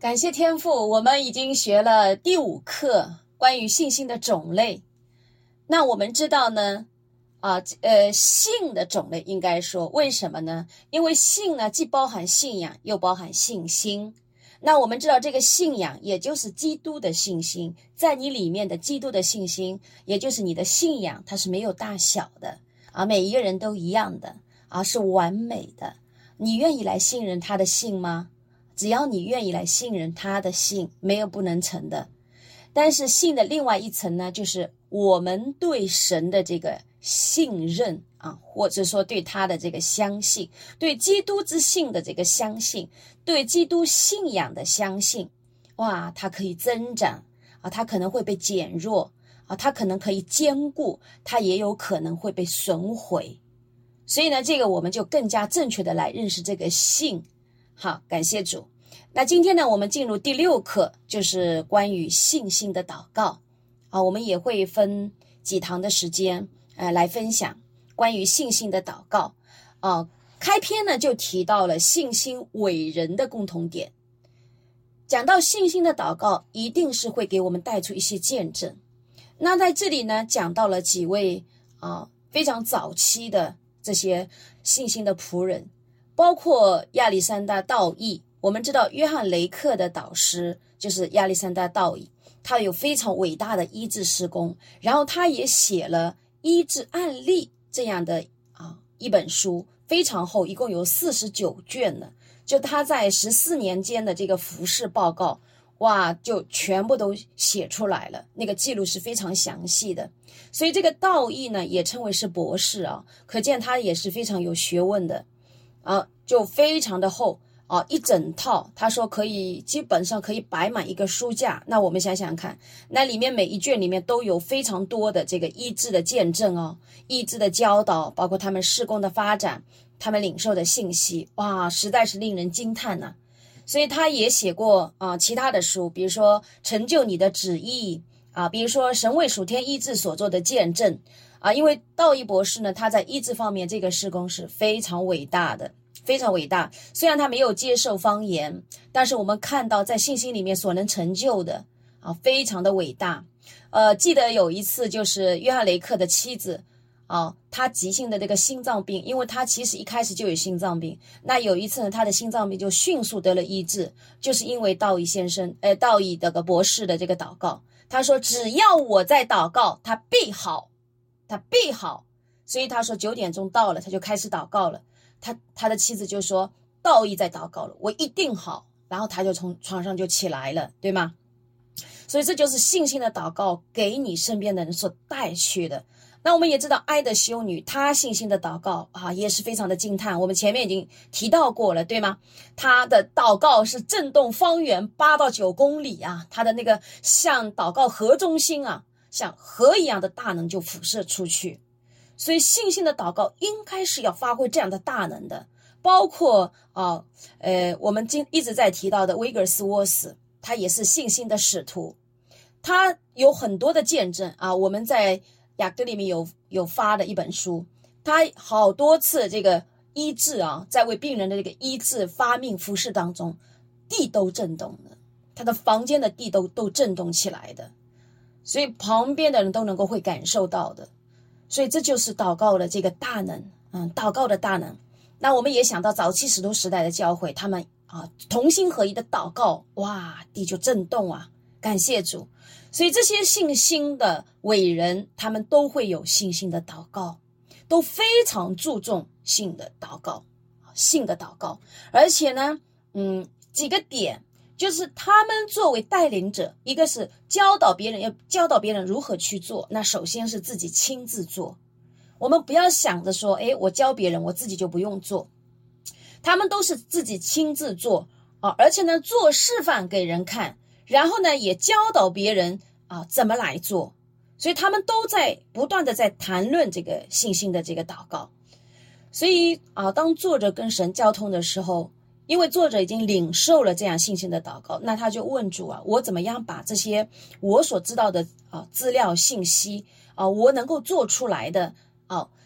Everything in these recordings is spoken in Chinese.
感谢天父，我们已经学了第5课关于信心的种类。那我们知道呢，信的种类应该说，为什么呢？因为信呢，既包含信仰，又包含信心。那我们知道这个信仰，也就是基督的信心，在你里面的基督的信心，也就是你的信仰，它是没有大小的每一个人都一样的是完美的。你愿意来信任他的信吗？只要你愿意来信任他的信，没有不能成的。但是信的另外一层呢，就是我们对神的这个信任或者说对他的这个相信，对基督之信的这个相信，对基督信仰的相信，它可以增长它可能会被减弱它可能可以坚固，它也有可能会被损毁。所以呢，这个我们就更加正确的来认识这个信。好，感谢主。那今天呢，我们进入第6课，就是关于信心的祷告我们也会分几堂的时间来分享关于信心的祷告开篇呢就提到了信心伟人的共同点。讲到信心的祷告，一定是会给我们带出一些见证。那在这里呢，讲到了几位非常早期的这些信心的仆人，包括亚历山大道义。我们知道约翰雷克的导师就是亚历山大道义，他有非常伟大的医治事工，然后他也写了医治案例这样的一本书，非常厚，一共有49卷呢。就他在14年间的这个服事报告就全部都写出来了，那个记录是非常详细的。所以这个道义呢也称为是博士可见他也是非常有学问的就非常的厚一整套，他说基本上可以摆满一个书架。那我们想想看，那里面每一卷里面都有非常多的这个医治的见证医治的教导，包括他们事工的发展，他们领受的信息，实在是令人惊叹呐。所以他也写过其他的书，比如说成就你的旨意比如说神为属天医治所做的见证因为道义博士呢，他在医治方面这个事工是非常伟大的，非常伟大。虽然他没有接受方言，但是我们看到在信心里面所能成就的非常的伟大。记得有一次就是约翰雷克的妻子他急性的这个心脏病，因为他其实一开始就有心脏病。那有一次呢，他的心脏病就迅速得了医治，就是因为道义这个博士的这个祷告。他说只要我在祷告，他必好，他必好。所以他说9点钟到了，他就开始祷告了。他的妻子就说道义在祷告了，我一定好。然后他就从床上就起来了，对吗？所以这就是信心的祷告给你身边的人所带去的。那我们也知道埃德修女她信心的祷告也是非常的惊叹，我们前面已经提到过了，对吗？她的祷告是震动方圆8到9公里她的那个像祷告核中心像核一样的大能就辐射出去。所以信心的祷告应该是要发挥这样的大能的。包括我们一直在提到的威格斯沃斯，他也是信心的使徒，他有很多的见证我们在雅各里面有发的一本书，他好多次这个医治在为病人的这个医治发命服事当中，地都震动了，他的房间的地都震动起来的，所以旁边的人都能够会感受到的。所以这就是祷告的这个大能祷告的大能。那我们也想到早期使徒时代的教会，他们同心合一的祷告，地就震动感谢主。所以这些信心的伟人，他们都会有信心的祷告，都非常注重信的祷告，而且呢几个点，就是他们作为带领者，一个是要教导别人如何去做，那首先是自己亲自做。我们不要想着说我教别人我自己就不用做，他们都是自己亲自做而且呢做示范给人看，然后呢也教导别人怎么来做。所以他们都在不断的在谈论这个信心的这个祷告。所以当作者跟神交通的时候，因为作者已经领受了这样信心的祷告，那他就问主我怎么样把这些我所知道的资料信息我能够做出来的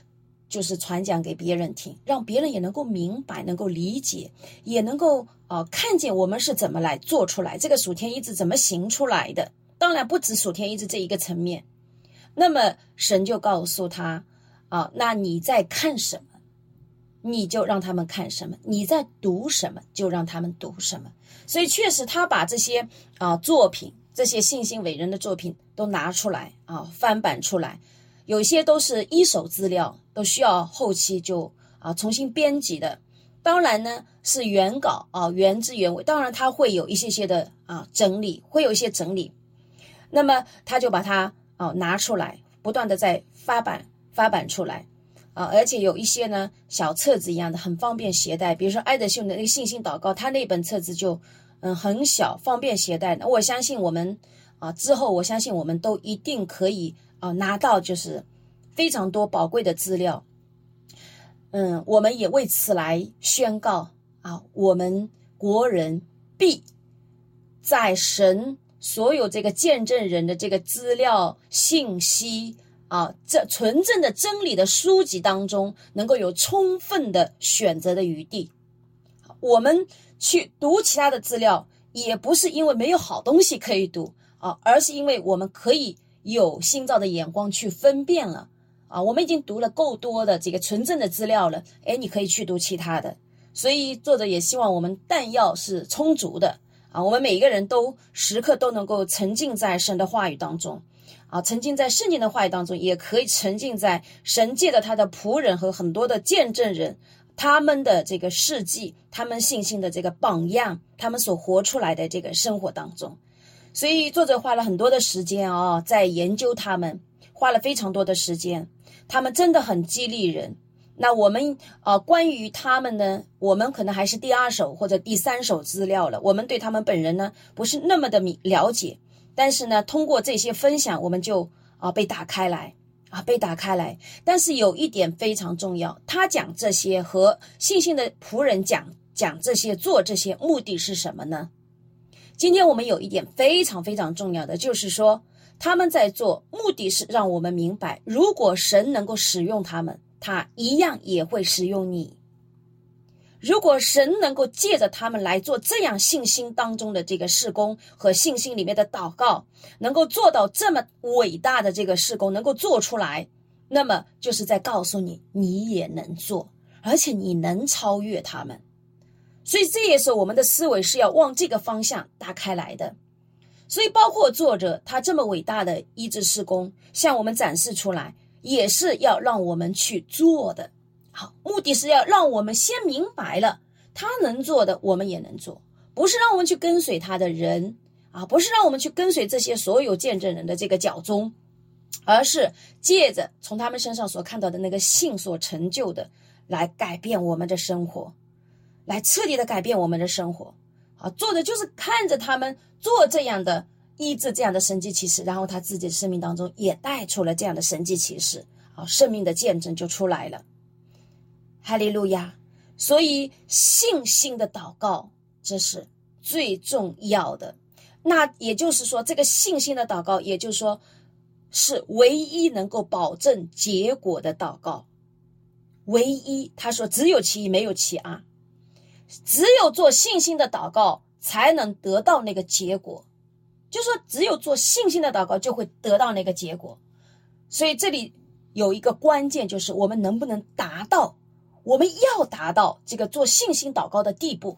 就是传讲给别人听，让别人也能够明白，能够理解，也能够看见我们是怎么来做出来，这个属天医治怎么行出来的。当然不止属天医治这一个层面。那么神就告诉他那你在看什么，你就让他们看什么，你在读什么，就让他们读什么。所以确实他把这些作品，这些信心伟人的作品都拿出来翻版出来，有些都是一手资料，都需要后期就重新编辑的。当然呢是原稿原汁原味，当然他会有一些的整理，会有一些整理。那么他就把它拿出来，不断的在发版出来而且有一些呢小册子一样的，很方便携带。比如说埃德逊的那个信心祷告，他那本册子就很小，方便携带的。我相信我们之后，我相信我们都一定可以拿到就是非常多宝贵的资料。我们也为此来宣告我们国人必在神所有这个见证人的这个资料信息这纯正的真理的书籍当中，能够有充分的选择的余地。我们去读其他的资料，也不是因为没有好东西可以读而是因为我们可以有新造的眼光去分辨了我们已经读了够多的这个纯正的资料了，你可以去读其他的。所以作者也希望我们弹药是充足的我们每一个人都时刻都能够沉浸在神的话语当中沉浸在圣经的话语当中，也可以沉浸在神借着他的仆人和很多的见证人他们的这个事迹，他们信心的这个榜样，他们所活出来的这个生活当中。所以作者花了很多的时间在研究他们，花了非常多的时间，他们真的很激励人。那我们关于他们呢，我们可能还是第二手或者第三手资料了，我们对他们本人呢不是那么的了解，但是呢通过这些分享，我们就被打开来但是有一点非常重要，他讲这些和信心的仆人讲这些做这些目的是什么呢？今天我们有一点非常非常重要的，就是说他们在做目的是让我们明白，如果神能够使用他们，他一样也会使用你。如果神能够借着他们来做这样信心当中的这个事工和信心里面的祷告，能够做到这么伟大的这个事工能够做出来，那么就是在告诉你，你也能做，而且你能超越他们。所以这也是我们的思维是要往这个方向打开来的。所以包括作者他这么伟大的医治事工向我们展示出来，也是要让我们去做的。好，目的是要让我们先明白了他能做的我们也能做，不是让我们去跟随他的人不是让我们去跟随这些所有见证人的这个脚踪，而是借着从他们身上所看到的那个信所成就的，来改变我们的生活，来彻底的改变我们的生活做的就是看着他们做这样的医治，这样的神迹奇事，然后他自己的生命当中也带出了这样的神迹奇事生命的见证就出来了。哈利路亚！所以信心的祷告这是最重要的。那也就是说，这个信心的祷告，也就是说是唯一能够保证结果的祷告。唯一，他说只有其一没有其二，只有做信心的祷告才能得到那个结果，就是说只有做信心的祷告就会得到那个结果。所以这里有一个关键，就是我们能不能达到，我们要达到这个做信心祷告的地步。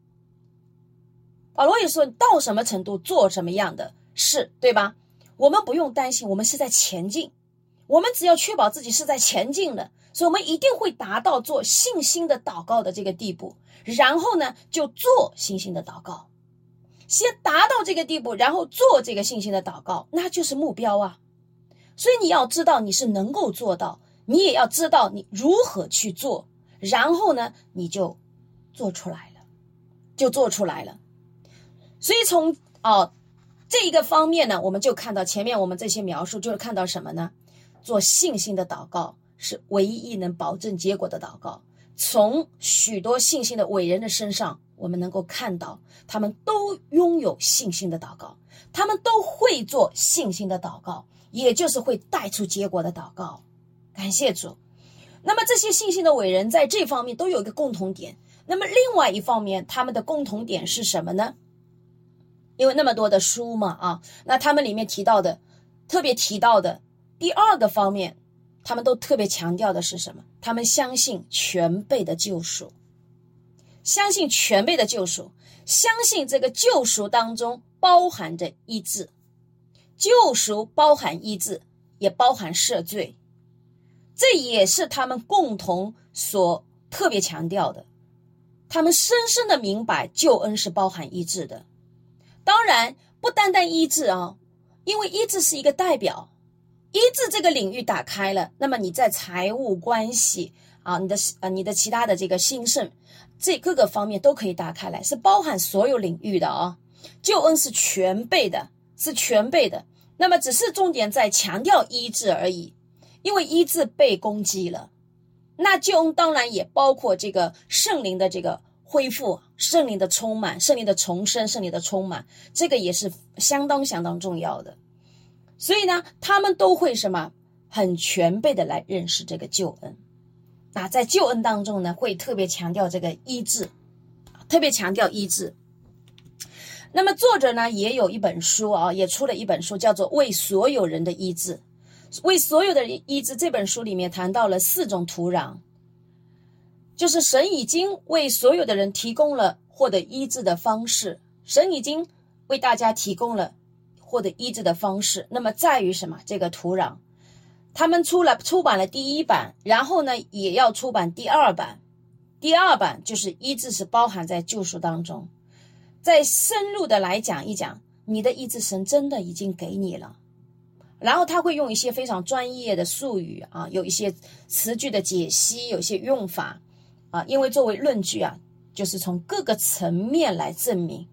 保罗也说到什么程度做什么样的事，对吧？我们不用担心，我们是在前进，我们只要确保自己是在前进的，所以我们一定会达到做信心的祷告的这个地步。然后呢就做信心的祷告，先达到这个地步，然后做这个信心的祷告，那就是目标啊。所以你要知道你是能够做到，你也要知道你如何去做，然后呢你就做出来了。所以从这一个方面呢，我们就看到前面我们这些描述，就是看到什么呢？做信心的祷告是唯一能保证结果的祷告。从许多信心的伟人的身上，我们能够看到他们都拥有信心的祷告，他们都会做信心的祷告，也就是会带出结果的祷告。感谢主。 那么这些信心的伟人在这方面都有一个共同点，那么另外一方面他们的共同点是什么呢？因为那么多的书嘛那他们里面特别提到的第二个方面，他们都特别强调的是什么？他们相信全备的救赎，相信全备的救赎，相信这个救赎当中包含着医治，救赎包含医治，也包含赦罪，这也是他们共同所特别强调的。他们深深的明白救恩是包含医治的。当然不单单医治因为医治是一个代表，医治这个领域打开了，那么你在财务关系你的其他的这个兴盛，这各个方面都可以打开来，是包含所有领域的救恩是全备的，是全备的。那么只是重点在强调医治而已，因为医治被攻击了。那救恩当然也包括这个圣灵的这个恢复，圣灵的充满，圣灵的重生，圣灵的充满，这个也是相当相当重要的。所以呢，他们都会很全备的来认识这个救恩。那在救恩当中呢，会特别强调这个医治，特别强调医治。那么作者呢也有一本书也出了一本书，叫做《为所有人的医治》。为所有的医治这本书里面谈到了4种土壤，就是神已经为所有的人提供了获得医治的方式，神已经为大家提供了获得医治的方式。那么在于这个土壤，他们出版了第1版，然后呢也要出版第2版。第2版就是医治是包含在救赎当中，再深入的来讲一讲，你的医治神真的已经给你了。然后他会用一些非常专业的术语有一些词句的解析，有一些用法因为作为论据就是从各个层面来证明，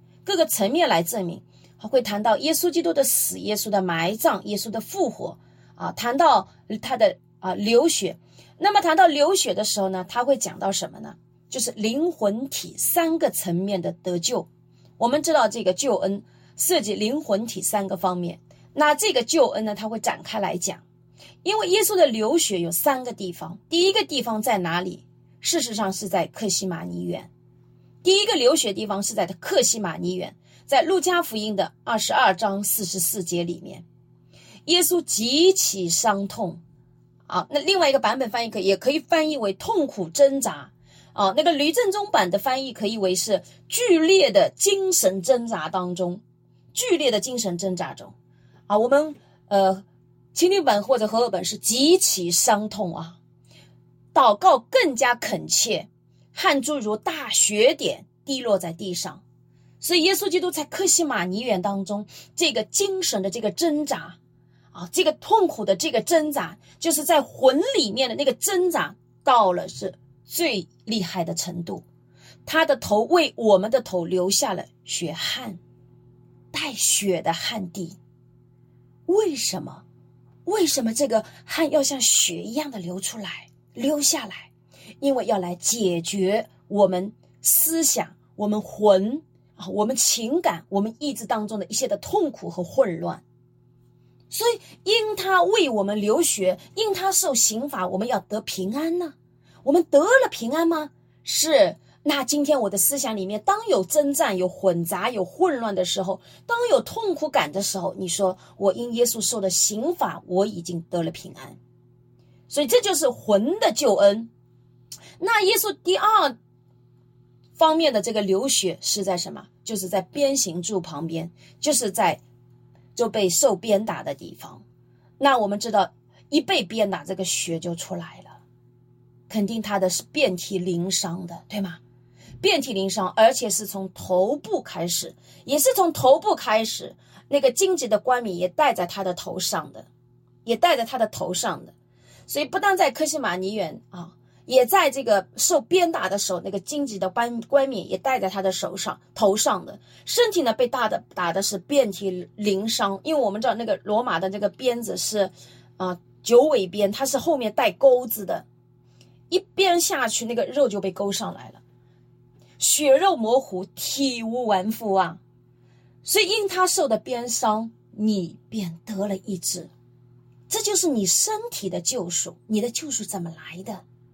会谈到耶稣基督的死，耶稣的埋葬，耶稣的复活谈到他的流血。那么谈到流血的时候呢，他会讲到什么呢？就是灵魂体3个层面的得救。我们知道这个救恩涉及灵魂体3个方面，那这个救恩呢，他会展开来讲。因为耶稣的流血有3个地方，第一个地方在哪里？事实上是在客西马尼园。第一个流血地方是在客西马尼园，在路加福音的22章44节里面，耶稣极其伤痛那另外一个版本翻译也可以翻译为痛苦挣扎那个吕正中版的翻译可以为是剧烈的精神挣扎当中，我们青绿本或者和合本是极其伤痛祷告更加恳切，汗珠如大雪点滴落在地上。所以耶稣基督在客西马尼园当中，这个精神的这个挣扎这个痛苦的这个挣扎，就是在魂里面的那个挣扎到了是最厉害的程度。他的头为我们的头留下了血汗，带血的汗滴。为什么这个汗要像血一样的流下来？因为要来解决我们思想，我们魂我们情感，我们意志当中的一些的痛苦和混乱。所以因他为我们流血，因他受刑罚，我们要得平安呢。我们得了平安吗？是。那今天我的思想里面，当有征战，有混杂，有混乱的时候，当有痛苦感的时候，你说我因耶稣受的刑罚，我已经得了平安。所以这就是魂的救恩。那耶稣第2方面的这个流血是在什么？就是在鞭刑柱旁边，就是就被受鞭打的地方。那我们知道一被鞭打，这个血就出来了，肯定他的是遍体鳞伤的，对吗？遍体鳞伤，而且是从头部开始，那个荆棘的冠冕也戴在他的头上的，所以不但在客西马尼园也在这个受鞭打的时候，那个荆棘的冠冕也戴在他的头上的。身体呢被打的是遍体鳞伤，因为我们知道那个罗马的这个鞭子是九尾鞭，它是后面带钩子的，一鞭下去那个肉就被勾上来了，血肉模糊，体无完肤所以因他受的鞭伤，你便得了医治。这就是你身体的救赎。你的救赎怎么来的？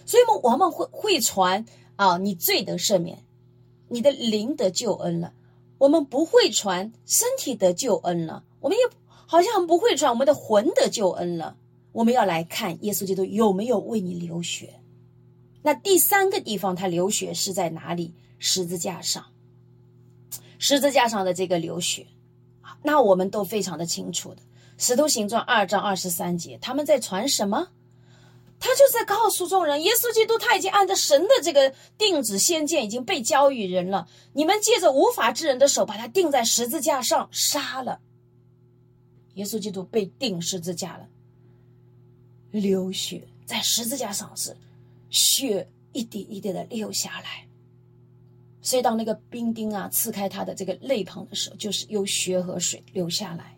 所以我们会传你罪得赦免，你的灵得救恩了。我们不会传身体得救恩了，我们也好像很不会传我们的魂得救恩了。我们要来看耶稣基督有没有为你流血。那第三个地方他流血是在哪里？十字架上。十字架上的这个流血，那我们都非常的清楚的。使徒行传2章23节，他们在传什么？他就在告诉众人，耶稣基督他已经按照神的这个定旨先见已经被交与人了，你们借着无法之人的手把他钉在十字架上杀了。耶稣基督被钉十字架了，流血，在十字架上是血一滴一滴的流下来。所以当那个兵丁刺开他的这个肋旁的时候，就是有血和水流下来。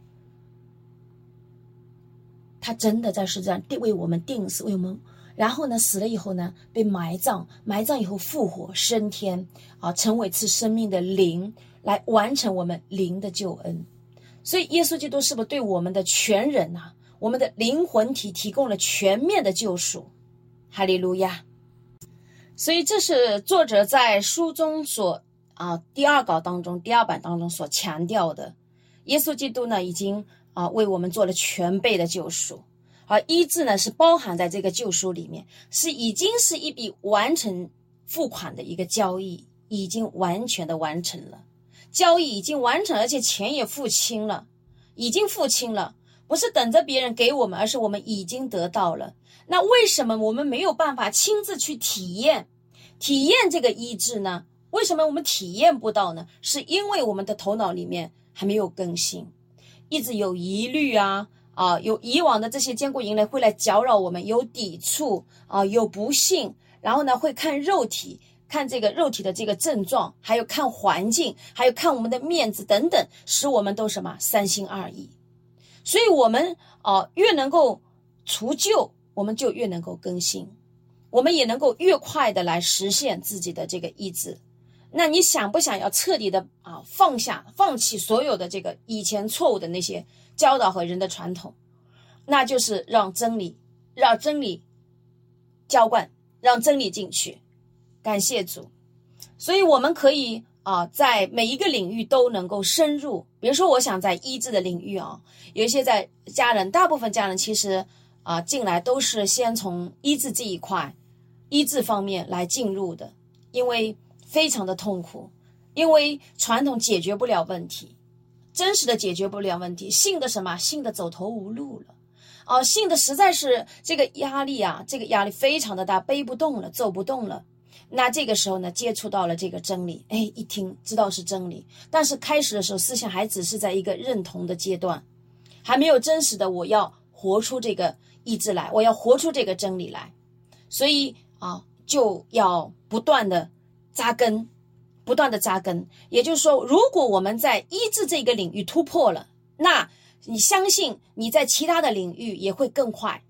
他真的在十字架为我们钉死，为我们，然后呢死了以后呢被埋葬，埋葬以后复活升天成为赐生命的灵，来完成我们灵的救恩。所以耶稣基督是不是对我们的全人我们的灵魂体提供了全面的救赎？哈利路亚！所以这是作者在书中所第二版当中所强调的。耶稣基督呢已经为我们做了全备的救赎，而医治呢是包含在这个救赎里面，已经是一笔完成付款的一个交易，已经完全的完成了，交易已经完成，而且钱也付清了，已经付清了，不是等着别人给我们，而是我们已经得到了。那为什么我们没有办法亲自去体验这个医治呢？为什么我们体验不到呢？是因为我们的头脑里面还没有更新，一直有疑虑有以往的这些坚固营垒会来搅扰我们，有抵触有不幸，然后呢会看肉体，看这个肉体的这个症状，还有看环境，还有看我们的面子等等，使我们都三心二意。所以我们越能够除旧，我们就越能够更新，我们也能够越快的来实现自己的这个意志。那你想不想要彻底的放弃所有的这个以前错误的那些教导和人的传统？那就是让真理浇灌，让真理进去。感谢主。所以我们可以在每一个领域都能够深入。比如说我想在医治的领域有一些在大部分家人其实进来都是先从医治这一块医治方面来进入的，因为非常的痛苦，因为传统解决不了问题，真实的解决不了问题，信的信的走投无路了信的实在是这个压力非常的大，背不动了，走不动了。那这个时候呢接触到了这个真理，一听知道是真理，但是开始的时候思想还只是在一个认同的阶段，还没有真实的我要活出这个意志来，我要活出这个真理来。所以就要不断的扎根。也就是说，如果我们在医治这个领域突破了，那你相信你在其他的领域也会更快。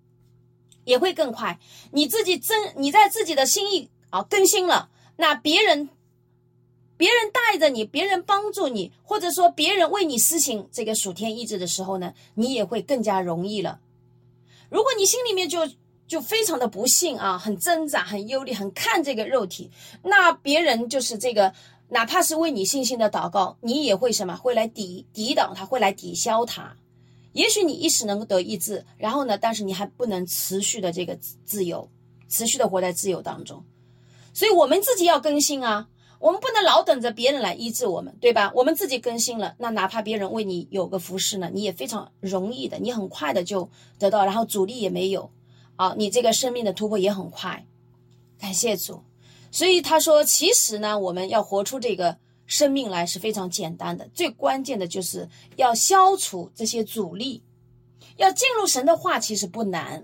你在自己的心意更新了，那别人带着你，别人帮助你，或者说别人为你施行这个属天医治的时候呢，你也会更加容易了。如果你心里面就非常的不幸很挣扎，很忧虑，很看这个肉体，那别人就是这个哪怕是为你信心的祷告，你也会会来抵挡它，会来抵消它。也许你一时能够得医治，然后呢但是你还不能持续的这个自由，持续的活在自由当中。所以我们自己要更新我们不能老等着别人来医治我们，对吧？我们自己更新了，那哪怕别人为你有个服侍呢，你也非常容易的，你很快的就得到，然后阻力也没有你这个生命的突破也很快。感谢主。所以他说其实呢我们要活出这个生命来是非常简单的，最关键的就是要消除这些阻力。要进入神的话其实不难，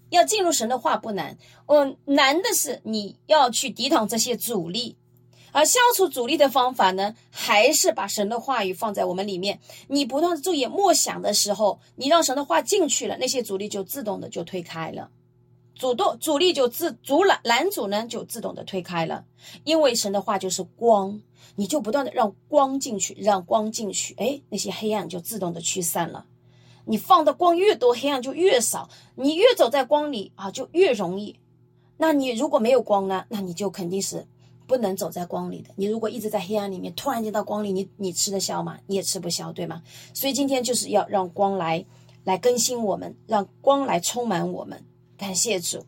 难的是你要去抵挡这些阻力。而消除阻力的方法呢，还是把神的话语放在我们里面。你不断注意默想的时候，你让神的话进去了，那些阻力就自动的就推开了，阻力就拦阻呢就自动的推开了。因为神的话就是光，你就不断的让光进去，那些黑暗就自动的驱散了。你放的光越多，黑暗就越少，你越走在光里就越容易。 那你如果没有光呢，那你就肯定是不能走在光里的。你如果一直在黑暗里面，突然间到光里，你吃得消吗？你也吃不消，对吗？所以今天就是要让光来更新我们，让光来充满我们。感谢主。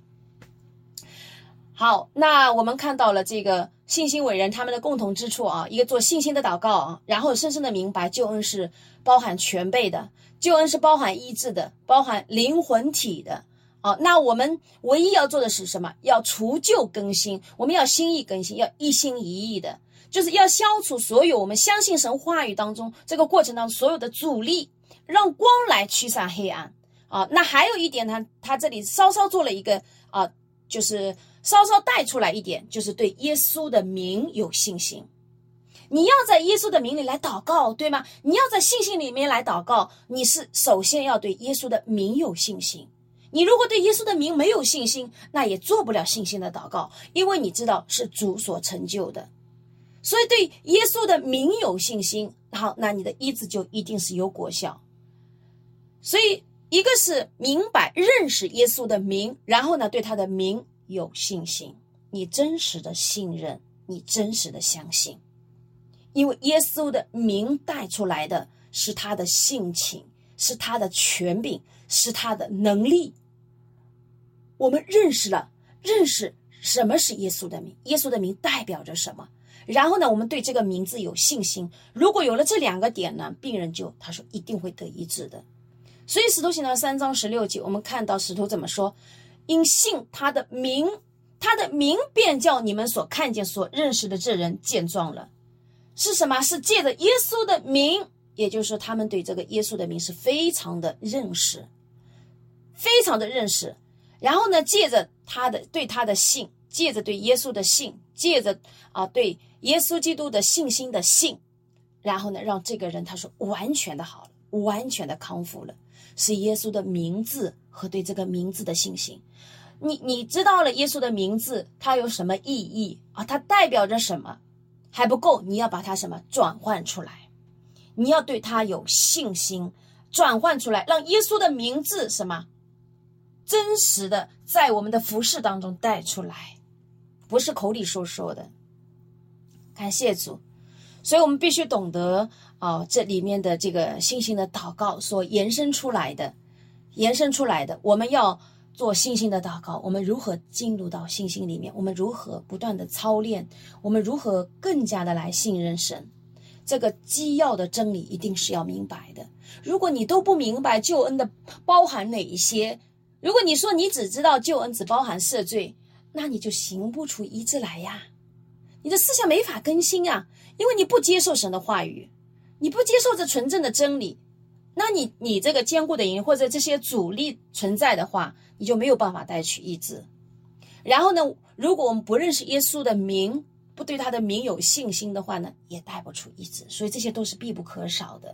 好，那我们看到了这个信心伟人他们的共同之处啊，一个做信心的祷告啊，然后深深的明白救恩是包含全备的，救恩是包含医治的，包含灵魂体的。那我们唯一要做的是什么？要除旧更新，我们要心意更新，要一心一意的，就是要消除所有我们相信神话语当中这个过程当中所有的阻力，让光来驱散黑暗。那还有一点呢，他这里稍稍做了一个就是稍稍带出来一点，就是对耶稣的名有信心。你要在耶稣的名里来祷告，对吗？你要在信心里面来祷告，你是首先要对耶稣的名有信心。你如果对耶稣的名没有信心，那也做不了信心的祷告，因为你知道是主所成就的。所以对耶稣的名有信心，好，那你的医治就一定是有果效。所以一个是明白认识耶稣的名，然后呢对他的名有信心，你真实的信任，你真实的相信，因为耶稣的名带出来的是他的性情，是他的权柄，是他的能力。我们认识什么是耶稣的名，耶稣的名代表着什么，然后呢我们对这个名字有信心。如果有了这两个点呢，病人他说一定会得医治的。所以使徒行传3章16节，我们看到使徒怎么说，因信他的名便叫你们所看见所认识的这人健壮了。是什么？是借着耶稣的名，也就是说他们对这个耶稣的名是非常的认识，非常的认识。然后呢借着对他的信，借着对耶稣的信，借着对耶稣基督的信心的信，然后呢让这个人他说完全的好了，完全的康复了，是耶稣的名字和对这个名字的信心。你知道了耶稣的名字它有什么意义它代表着什么还不够，你要把它什么转换出来，你要对它有信心，转换出来，让耶稣的名字什么真实的在我们的服事当中带出来，不是口里说的。感谢主。所以我们必须懂得这里面的这个信心的祷告所延伸出来的，我们要做信心的祷告，我们如何进入到信心里面，我们如何不断的操练，我们如何更加的来信任神。这个基要的真理一定是要明白的。如果你都不明白救恩的包含哪一些，如果你说你只知道救恩只包含赦罪，那你就行不出医治来呀，你的思想没法更新啊，因为你不接受神的话语，你不接受这纯正的真理，那你这个坚固的营或者这些阻力存在的话，你就没有办法带去医治。然后呢，如果我们不认识耶稣的名，不对他的名有信心的话呢，也带不出医治。所以这些都是必不可少的。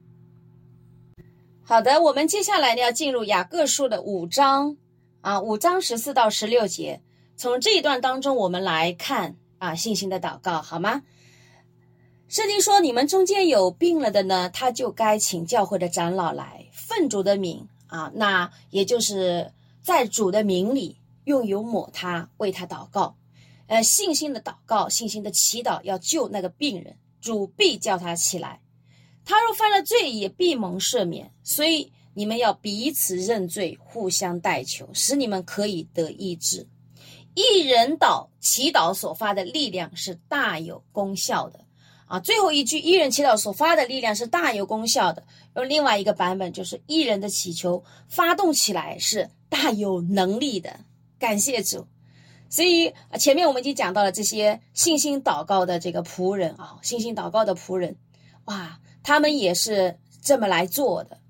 好的，我们接下来呢要进入雅各书的5章5章14到16节。从这一段当中我们来看信心的祷告，好吗？圣经说，你们中间有病了的呢，他就该请教会的长老来，奉主的名那也就是在主的名里用油抹他，为他祷告。信心的祷告，信心的祈祷要救那个病人，主必叫他起来。他若犯了罪，也必蒙赦免。所以你们要彼此认罪，互相代求，使你们可以得医治。一人祈祷所发的力量是大有功效的最后一句，一人祈祷所发的力量是大有功效的。用另外一个版本就是一人的祈求发动起来是大有能力的。感谢主。所以前面我们已经讲到了这些信心祷告的这个仆人信心祷告的仆人他们也是这么来做的，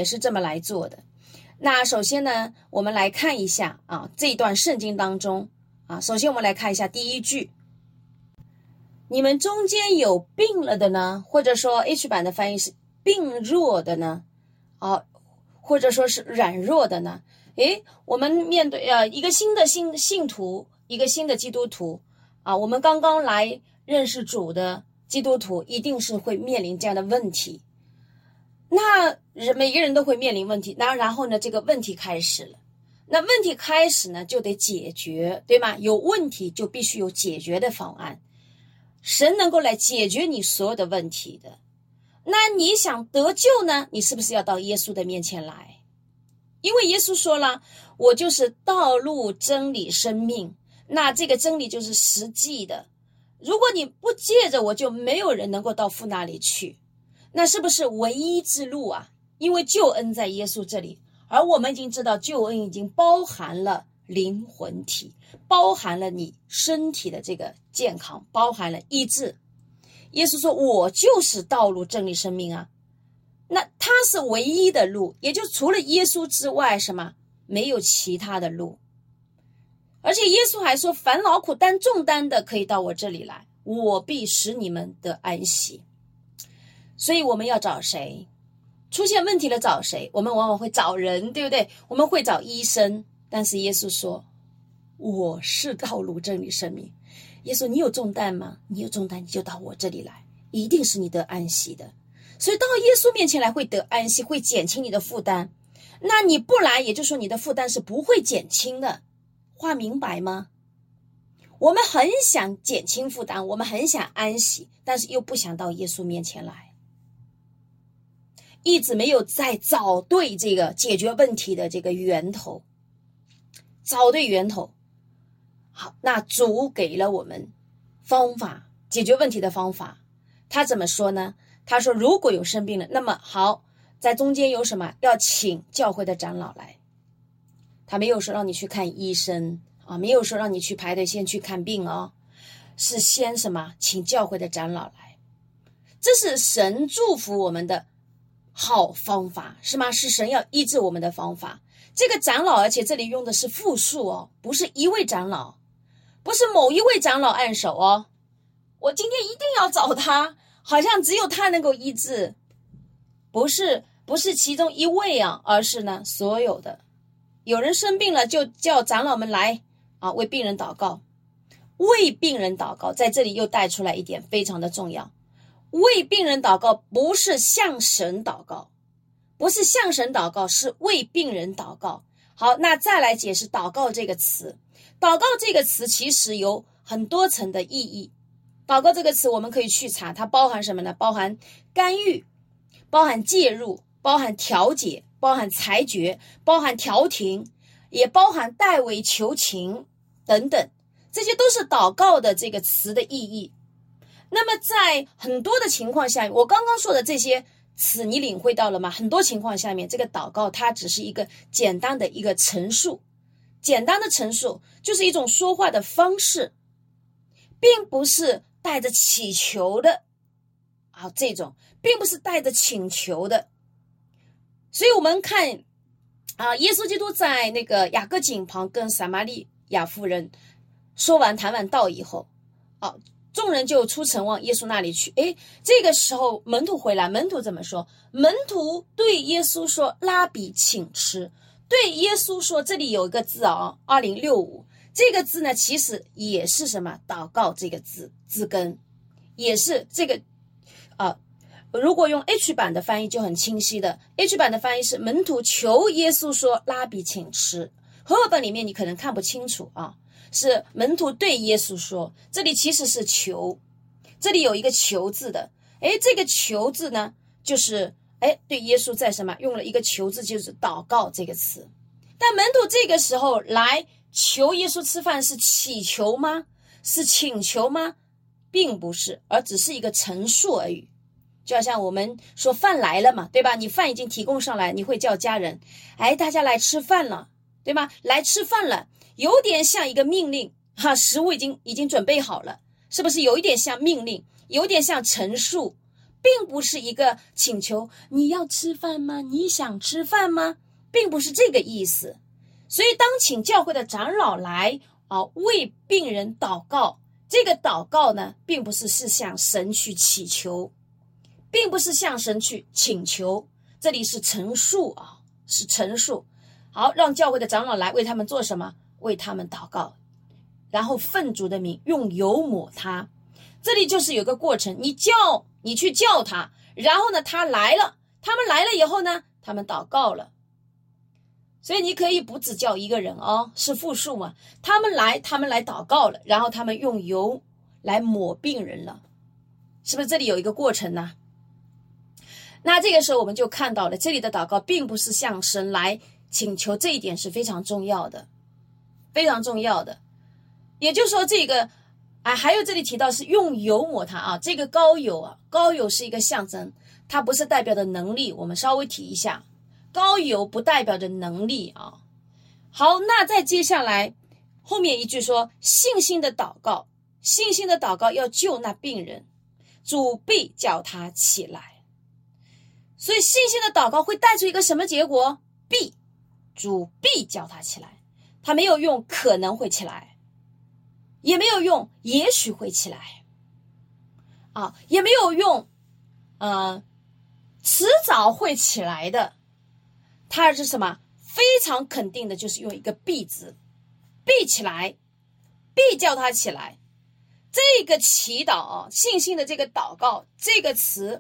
那首先呢，我们来看一下这一段圣经当中首先我们来看一下第一句，你们中间有病了的呢，或者说 H 版的翻译是病弱的呢或者说是软弱的呢。我们面对一个新的信徒，一个新的基督徒我们刚刚来认识主的基督徒一定是会面临这样的问题。那每个人都会面临问题，然后呢这个问题开始了， 那问题开始呢，就得解决，对吗？有问题就必须有解决的方案，神能够来解决你所有的问题的。那你想得救呢，你是不是要到耶稣的面前来？因为耶稣说了，我就是道路真理生命，那这个真理就是实际的，如果你不借着我，就没有人能够到父那里去。那是不是唯一之路啊？因为救恩在耶稣这里，而我们已经知道救恩已经包含了灵魂体，包含了你身体的这个健康，包含了医治。耶稣说我就是道路真理生命啊，那他是唯一的路，也就除了耶稣之外，什么没有其他的路。而且耶稣还说，凡劳苦担重担的可以到我这里来，我必使你们得安息。所以我们要找谁？出现问题了找谁？我们往往会找人，对不对？我们会找医生，但是耶稣说我是道路真理生命。耶稣，你有重担吗？你有重担你就到我这里来，一定是你得安息的。所以到耶稣面前来会得安息，会减轻你的负担。那你不来，也就是说你的负担是不会减轻的。话明白吗？我们很想减轻负担，我们很想安息，但是又不想到耶稣面前来，一直没有在找对这个解决问题的这个源头，找对源头。好，那主给了我们方法，解决问题的方法。他怎么说呢？他说如果有生病了，那么好，在中间有什么？要请教会的长老来。他没有说让你去看医生啊，没有说让你去排队先去看病哦，是先什么？请教会的长老来。这是神祝福我们的好方法，是吗？是神要医治我们的方法。这个长老，而且这里用的是复数哦，不是一位长老，不是某一位长老按手哦。我今天一定要找他，好像只有他能够医治，不是其中一位啊，而是呢所有的。有人生病了，就叫长老们来啊，为病人祷告。为病人祷告，在这里又带出来一点非常的重要。为病人祷告不是向神祷告，不是向神祷告，是为病人祷告。好，那再来解释祷告这个词。祷告这个词其实有很多层的意义。祷告这个词我们可以去查，它包含什么呢？包含干预，包含介入，包含调解，包含裁决，包含调停，也包含代为求情等等，这些都是祷告的这个词的意义。那么在很多的情况下，我刚刚说的这些词你领会到了吗？很多情况下面，这个祷告它只是一个简单的一个陈述，简单的陈述就是一种说话的方式，并不是带着祈求的啊，这种并不是带着请求的。所以我们看啊，耶稣基督在那个雅各井旁跟撒玛利亚妇人谈完道以后啊，众人就出城往耶稣那里去。这个时候门徒回来，门徒怎么说？门徒对耶稣说：“拉比，请吃。”对耶稣说，这里有一个字啊，2065，这个字呢，其实也是什么？祷告这个字根，也是这个如果用 H 版的翻译就很清晰的。H 版的翻译是门徒求耶稣说：“拉比，请吃。”和合本里面你可能看不清楚啊，是门徒对耶稣说，这里其实是求，这里有一个求字的。这个求字呢，就是对耶稣在什么用了一个求字，就是祷告这个词。但门徒这个时候来求耶稣吃饭，是祈求吗？是请求吗？并不是，而只是一个陈述而已。就好像我们说饭来了嘛，对吧？你饭已经提供上来，你会叫家人，大家来吃饭了，对吗？来吃饭了，有点像一个命令哈，食物已经准备好了，是不是有一点像命令，有点像陈述，并不是一个请求，你要吃饭吗？你想吃饭吗？并不是这个意思。所以当请教会的长老来为病人祷告，这个祷告呢，并不是向神去祈求，并不是向神去请求，这里是陈述啊，是陈述。好，让教会的长老来为他们做什么？为他们祷告，然后奉主的名用油抹他。这里就是有个过程，你去叫他，然后呢他来了，他们来了以后呢，他们祷告了。 所以你可以不只叫一个人哦，是复数嘛。他们来祷告了，然后他们用油来抹病人了，是不是这里有一个过程呢？那这个时候我们就看到了，这里的祷告并不是向神来请求，这一点是非常重要的，非常重要的。也就是说这个还有这里提到是用油抹它啊，这个膏油啊，膏油是一个象征，它不是代表的能力，我们稍微提一下，膏油不代表着能力啊。好，那再接下来后面一句说信心的祷告，信心的祷告要救那病人，主必叫他起来。所以信心的祷告会带出一个什么结果？主必叫他起来。他没有用可能会起来，也没有用也许会起来也没有用迟早会起来的。他是什么？非常肯定的，就是用一个必字，必起来，必叫他起来。这个祈祷信心的这个祷告这个词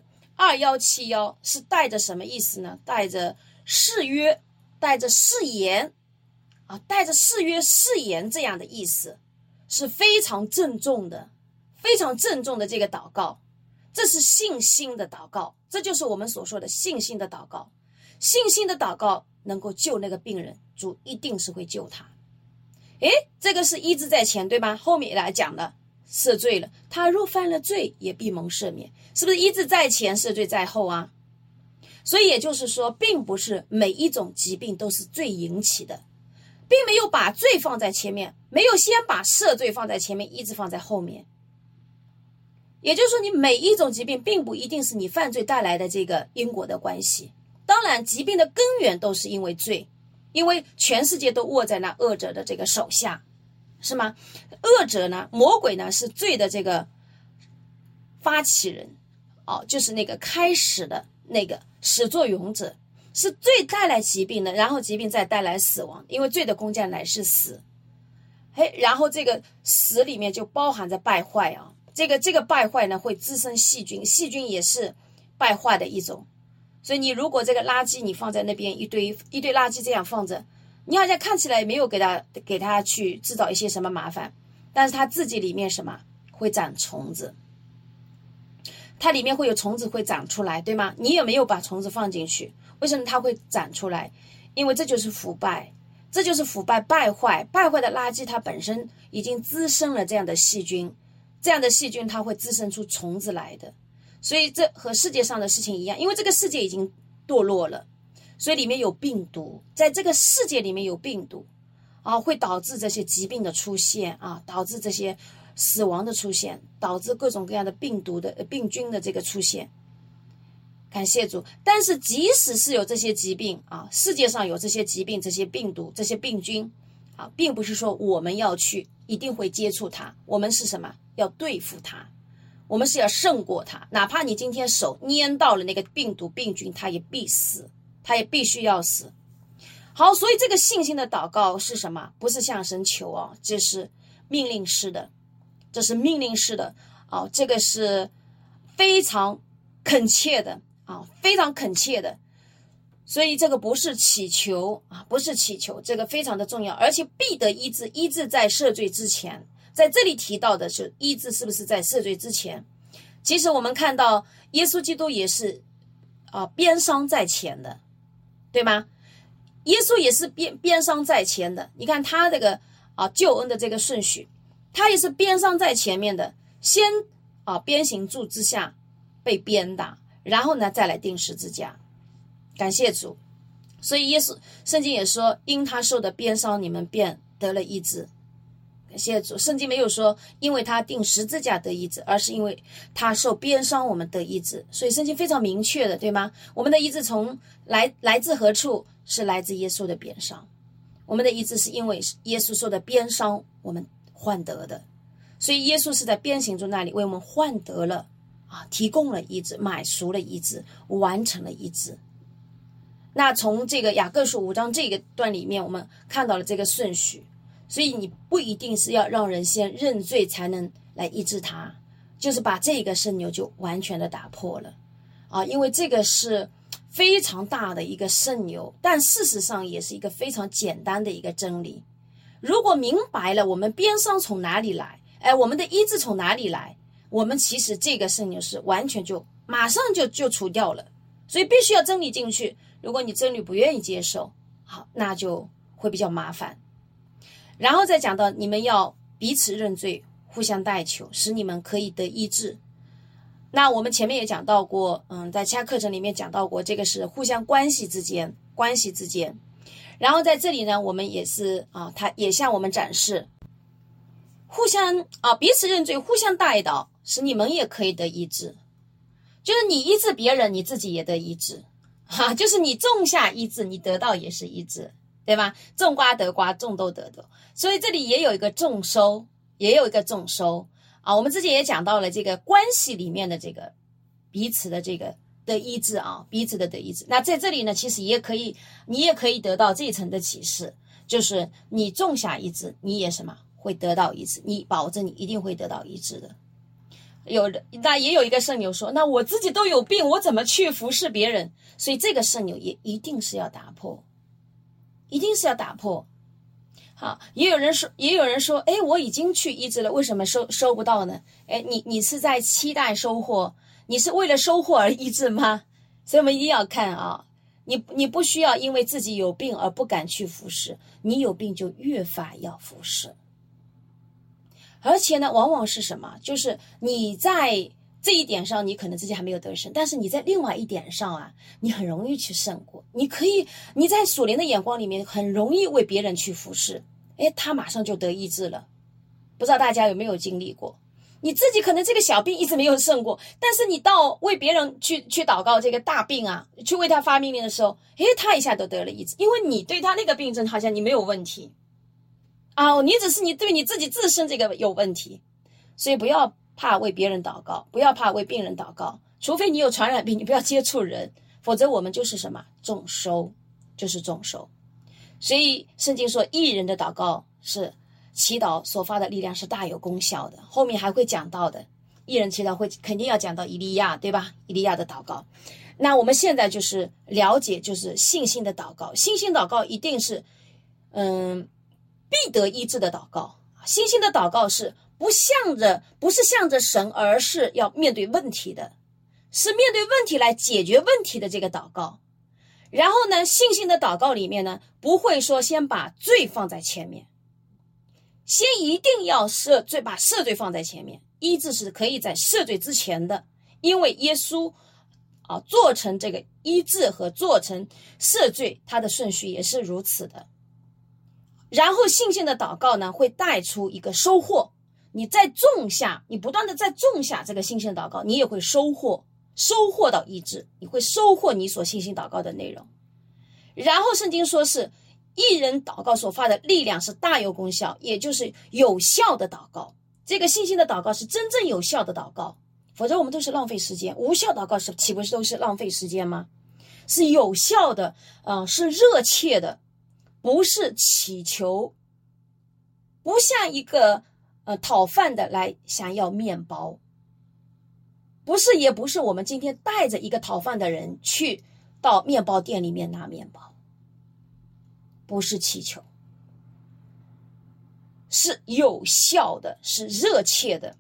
2171是带着什么意思呢？带着誓约，带着誓言带着誓约誓言这样的意思，是非常郑重的，非常郑重的这个祷告。这是信心的祷告，这就是我们所说的信心的祷告。信心的祷告能够救那个病人，主一定是会救他。这个是医治在前，对吧？后面来讲了赦罪了，他若犯了罪也必蒙赦免，是不是医治在前赦罪在后啊？所以也就是说，并不是每一种疾病都是罪引起的，并没有把罪放在前面，没有先把赦罪放在前面，医治放在后面。也就是说，你每一种疾病并不一定是你犯罪带来的这个因果的关系。当然疾病的根源都是因为罪，因为全世界都握在那恶者的这个手下，是吗？恶者呢，魔鬼呢，是罪的这个发起人就是那个开始的那个始作俑者，是罪带来疾病的，然后疾病再带来死亡，因为罪的工价乃是死。然后这个死里面就包含着败坏这个败坏呢会滋生细菌，细菌也是败坏的一种。所以你如果这个垃圾你放在那边一堆垃圾这样放着，你好像看起来没有给它去制造一些什么麻烦，但是它自己里面什么会长虫子，它里面会有虫子会长出来，对吗？你有没有把虫子放进去？为什么它会长出来？因为这就是腐败，这就是腐败败坏的垃圾，它本身已经滋生了这样的细菌，这样的细菌它会滋生出虫子来的。所以这和世界上的事情一样，因为这个世界已经堕落了，所以里面有病毒，在这个世界里面有病毒会导致这些疾病的出现导致这些死亡的出现，导致各种各样的病毒的病菌的这个出现。感谢主。但是即使是有这些疾病世界上有这些疾病，这些病毒，这些病菌并不是说我们要去一定会接触它，我们是什么？要对付它，我们是要胜过它。哪怕你今天手捏到了那个病毒病菌，它也必死，它也必须要死。好，所以这个信心的祷告是什么？不是向神求这是命令式的，这是命令式的这个是非常恳切的非常恳切的。所以这个不是祈求不是祈求，这个非常的重要，而且必得医治，医治在赦罪之前。在这里提到的是医治是不是在赦罪之前？其实我们看到耶稣基督也是鞭伤在前的，对吗？耶稣也是鞭伤在前的。你看他这个救恩的这个顺序，他也是鞭伤在前面的，先鞭刑柱之下被鞭打，然后呢再来钉十字架。感谢主。所以圣经也说，因他受的鞭伤，你们便得了医治。感谢主。圣经没有说因为他钉十字架得医治，而是因为他受鞭伤我们得医治。所以圣经非常明确的，对吗？我们的医治从来自何处？是来自耶稣的鞭伤。我们的医治是因为耶稣受的鞭伤我们换得的。所以耶稣是在鞭刑柱那里为我们换得了提供了医治，买赎了医治，完成了医治。那从这个雅各书5章这个段里面，我们看到了这个顺序。所以你不一定是要让人先认罪才能来医治他，就是把这个圣牛就完全的打破了因为这个是非常大的一个圣牛，但事实上也是一个非常简单的一个真理。如果明白了我们鞭伤从哪里来，我们的医治从哪里来，我们其实这个圣牛是完全就马上就除掉了。所以必须要真理进去，如果你真理不愿意接受，好，那就会比较麻烦。然后再讲到你们要彼此认罪，互相代求，使你们可以得医治。那我们前面也讲到过，在其他课程里面讲到过，这个是互相关系之间。然后在这里呢，我们也是他也向我们展示，互相彼此认罪，互相代祷，使你们也可以得医治。就是你医治别人，你自己也得医治，就是你种下医治，你得到也是医治，对吧？种瓜得瓜，种豆得豆，所以这里也有一个种收，我们之前也讲到了这个关系里面的这个彼此的这个的医治彼此的医治。那在这里呢，其实你也可以得到这一层的启示，就是你种下医治，你也会得到医治，你保证你一定会得到医治的。那也有一个圣牛说，那我自己都有病，我怎么去服侍别人？所以这个圣牛也一定是要打破。好，也有人说，我已经去医治了，为什么收不到呢？你是在期待收获，你是为了收获而医治吗？所以我们一定要看你不需要因为自己有病而不敢去服侍，你有病就越发要服侍。而且呢，往往是什么？就是你在这一点上，你可能自己还没有得胜，但是你在另外一点上你很容易去胜过。你在属灵的眼光里面，很容易为别人去服侍，他马上就得医治了。不知道大家有没有经历过？你自己可能这个小病一直没有胜过，但是你到为别人去祷告这个大病去为他发命令的时候，他一下都得了医治，因为你对他那个病症好像你没有问题。你只是你对你自己自身这个有问题，所以不要怕为别人祷告，不要怕为病人祷告，除非你有传染病，你不要接触人，否则我们就是种收。所以圣经说，义人的祷告是祈祷所发的力量是大有功效的，后面还会讲到的，义人祈祷肯定要讲到以利亚，对吧？以利亚的祷告。那我们现在就是了解，就是信心的祷告，信心祷告一定是必得医治的祷告。信心的祷告是不是向着神，而是要面对问题的，是面对问题来解决问题的这个祷告。然后呢，信心的祷告里面呢，不会说先把罪放在前面，先一定要把赦罪放在前面。医治是可以在赦罪之前的，因为耶稣做成这个医治和做成赦罪，它的顺序也是如此的。然后信心的祷告呢，会带出一个收获。你不断的在种下这个信心的祷告，你也会收获到医治，你会收获你所信心祷告的内容。然后圣经说是义人祷告所发的力量是大有功效，也就是有效的祷告。这个信心的祷告是真正有效的祷告，否则我们都是浪费时间。无效祷告岂不是都是浪费时间吗？是有效的，是热切的，不是祈求，不像一个讨饭的来想要面包，也不是我们今天带着一个讨饭的人去到面包店里面拿面包，不是祈求，是有效的，是热切的。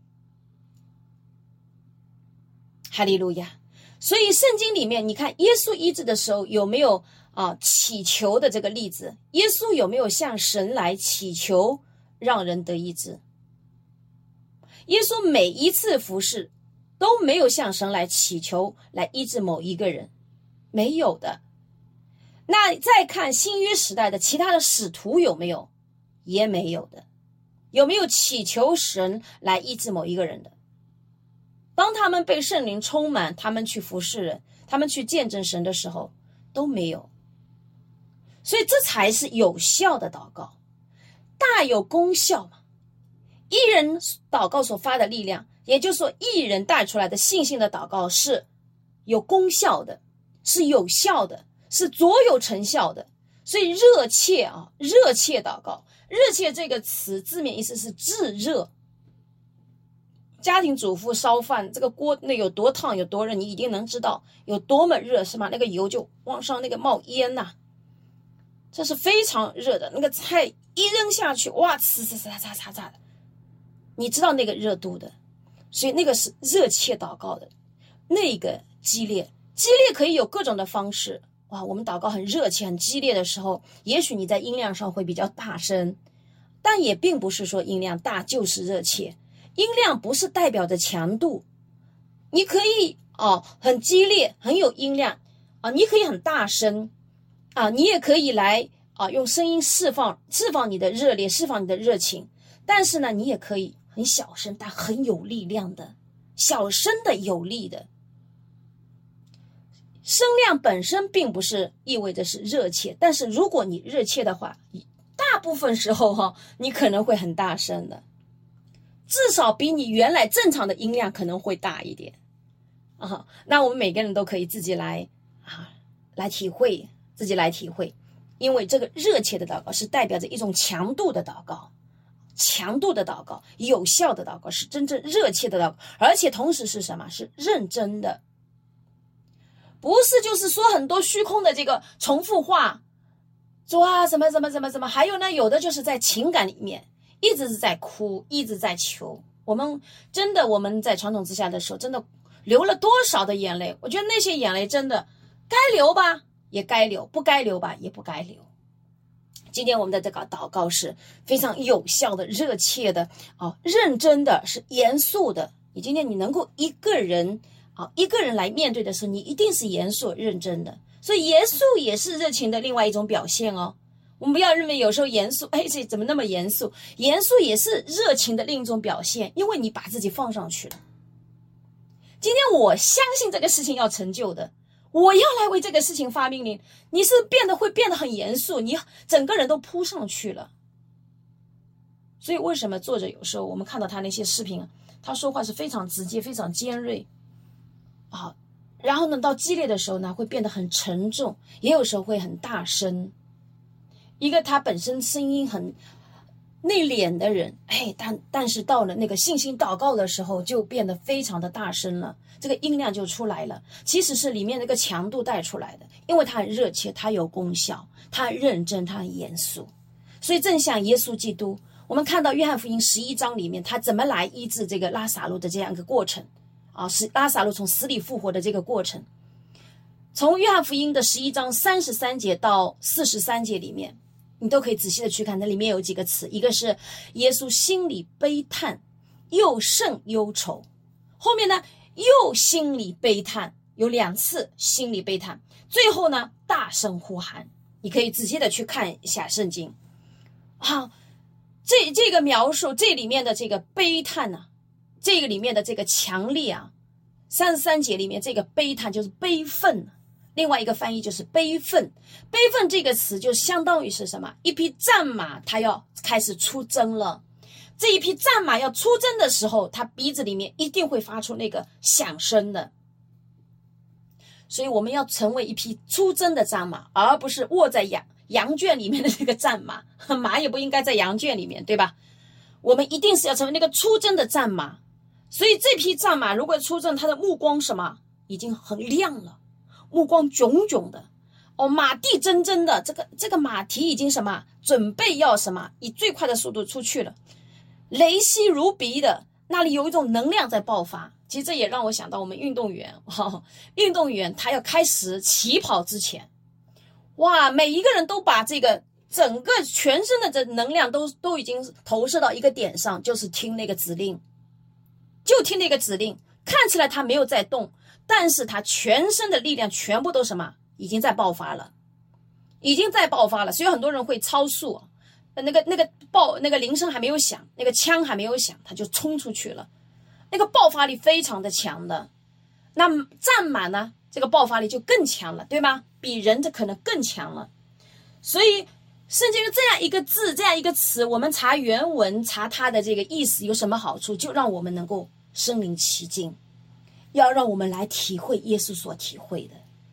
哈利路亚！所以圣经里面你看耶稣医治的时候有没有祈求的这个例子？耶稣有没有向神来祈求让人得医治？耶稣每一次服事都没有向神来祈求来医治某一个人，没有的。那再看新约时代的其他的使徒有没有？也没有的。有没有祈求神来医治某一个人的？当他们被圣灵充满，他们去服侍人，他们去见证神的时候都没有。所以这才是有效的祷告，大有功效嘛。义人祷告所发的力量，也就是说义人带出来的信心的祷告是有功效的，是有效的，是卓有成效的。所以热切祷告，热切这个词字面意思是炙热， 家庭主妇烧饭，这个锅那有多烫有多热，你一定能知道有多么热，是吗？那个油就往上那个冒烟呐，这是非常热的。那个菜一扔下去，哇，呲呲呲嚓嚓嚓的，你知道那个热度的。所以那个是热切祷告的那个激烈可以有各种的方式。哇，我们祷告很热切很激烈的时候，也许你在音量上会比较大声，但也并不是说音量大就是热切，音量不是代表着强度。你可以很激烈很有音量你可以很大声你也可以来用声音释放你的热烈，释放你的热情。但是呢，你也可以很小声但很有力量的，小声的有力的。声量本身并不是意味着是热切，但是如果你热切的话，大部分时候你可能会很大声的，至少比你原来正常的音量可能会大一点那我们每个人都可以自己来体会，自己来体会。因为这个热切的祷告是代表着一种强度的祷告，有效的祷告是真正热切的祷告，而且同时是什么？是认真的，不是就是说很多虚空的这个重复话，说怎么，还有呢，有的就是在情感里面一直是在哭，一直在求。我们在传统之下的时候，真的流了多少的眼泪？我觉得那些眼泪真的该流吧也该流，不该流吧也不该流。今天我们的这个祷告是非常有效的、热切的认真的，是严肃的。今天你能够一个人来面对的时候，你一定是严肃认真的。所以严肃也是热情的另外一种表现我们不要认为有时候严肃这怎么那么严肃，严肃也是热情的另一种表现，因为你把自己放上去了。今天我相信这个事情要成就的，我要来为这个事情发命令，你是会变得很严肃，你整个人都扑上去了。所以为什么作者有时候我们看到他那些视频，他说话是非常直接非常尖锐然后呢到激烈的时候呢会变得很沉重，也有时候会很大声。一个他本身声音很内敛的人但是到了那个信心祷告的时候就变得非常的大声了，这个音量就出来了。其实是里面那个强度带出来的，因为他很热切，他有功效，他很认真，他很严肃。所以正像耶稣基督，我们看到约翰福音11章里面他怎么来医治这个拉撒路的这样一个过程是拉撒路从死里复活的这个过程。从约翰福音的11章33节到43节里面，你都可以仔细的去看，那里面有几个词，一个是耶稣心里悲叹，又甚忧愁。后面呢又心里悲叹，有2次心里悲叹。最后呢大声呼喊。你可以仔细的去看一下圣经这个描述，这里面的这个悲叹这个里面的这个强烈33节里面这个悲叹就是悲愤，另外一个翻译就是悲愤。悲愤这个词就相当于是什么？一匹战马它要开始出征了，这一匹战马要出征的时候，它鼻子里面一定会发出那个响声的。所以我们要成为一匹出征的战马，而不是卧在羊圈里面的这个战马，马也不应该在羊圈里面，对吧？我们一定是要成为那个出征的战马。所以这匹战马如果出征，它的目光什么已经很亮了，目光炯炯的马蹄铮铮的，这个马蹄已经什么准备要什么以最快的速度出去了，雷息如鼻的，那里有一种能量在爆发。其实这也让我想到我们运动员运动员他要开始起跑之前，哇，每一个人都把这个整个全身的这能量都已经投射到一个点上，就是听那个指令，看起来他没有在动，但是他全身的力量全部都什么已经在爆发了。所以很多人会超速，那个铃声还没有响，那个枪还没有响，他就冲出去了，那个爆发力非常的强的。那战马呢，这个爆发力就更强了，对吗？比人这可能更强了。所以圣经这样一个字，这样一个词，我们查原文，查它的这个意思有什么好处？就让我们能够身临其境，要让我们来体会耶稣所体会的，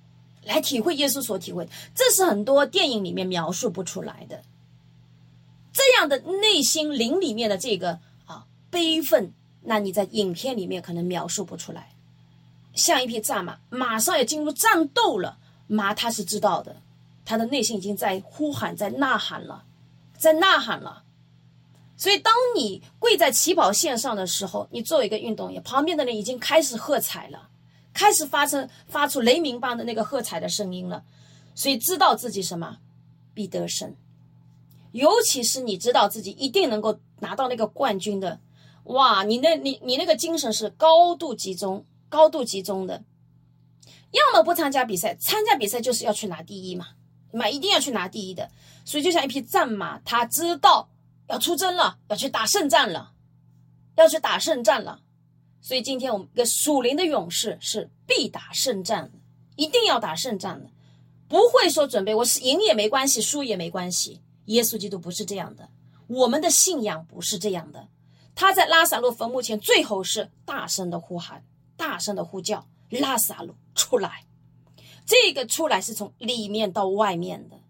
这是很多电影里面描述不出来的。这样的内心灵里面的这个悲愤， 那你在影片里面可能描述不出来。像一匹战马，马上要进入战斗了，马他是知道的，他的内心已经在呼喊，在呐喊了。所以当你跪在起跑线上的时候，你作为一个运动员，旁边的人已经开始喝彩了，开始发出雷鸣般的那个喝彩的声音了。所以知道自己什么必得胜，尤其是你知道自己一定能够拿到那个冠军的，哇，你那个精神是高度集中的。要么不参加比赛，参加比赛就是要去拿第一嘛，一定要去拿第一的。所以就像一匹战马，他知道要出征了，要去打胜战了。所以今天我们一个属灵的勇士是必打胜战的，一定要打胜战的，不会说准备我是赢也没关系，输也没关系。耶稣基督不是这样的，我们的信仰不是这样的。他在拉撒路坟墓前最后是大声的呼喊，大声的呼叫，拉撒路出来。这个出来是从里面到外面的。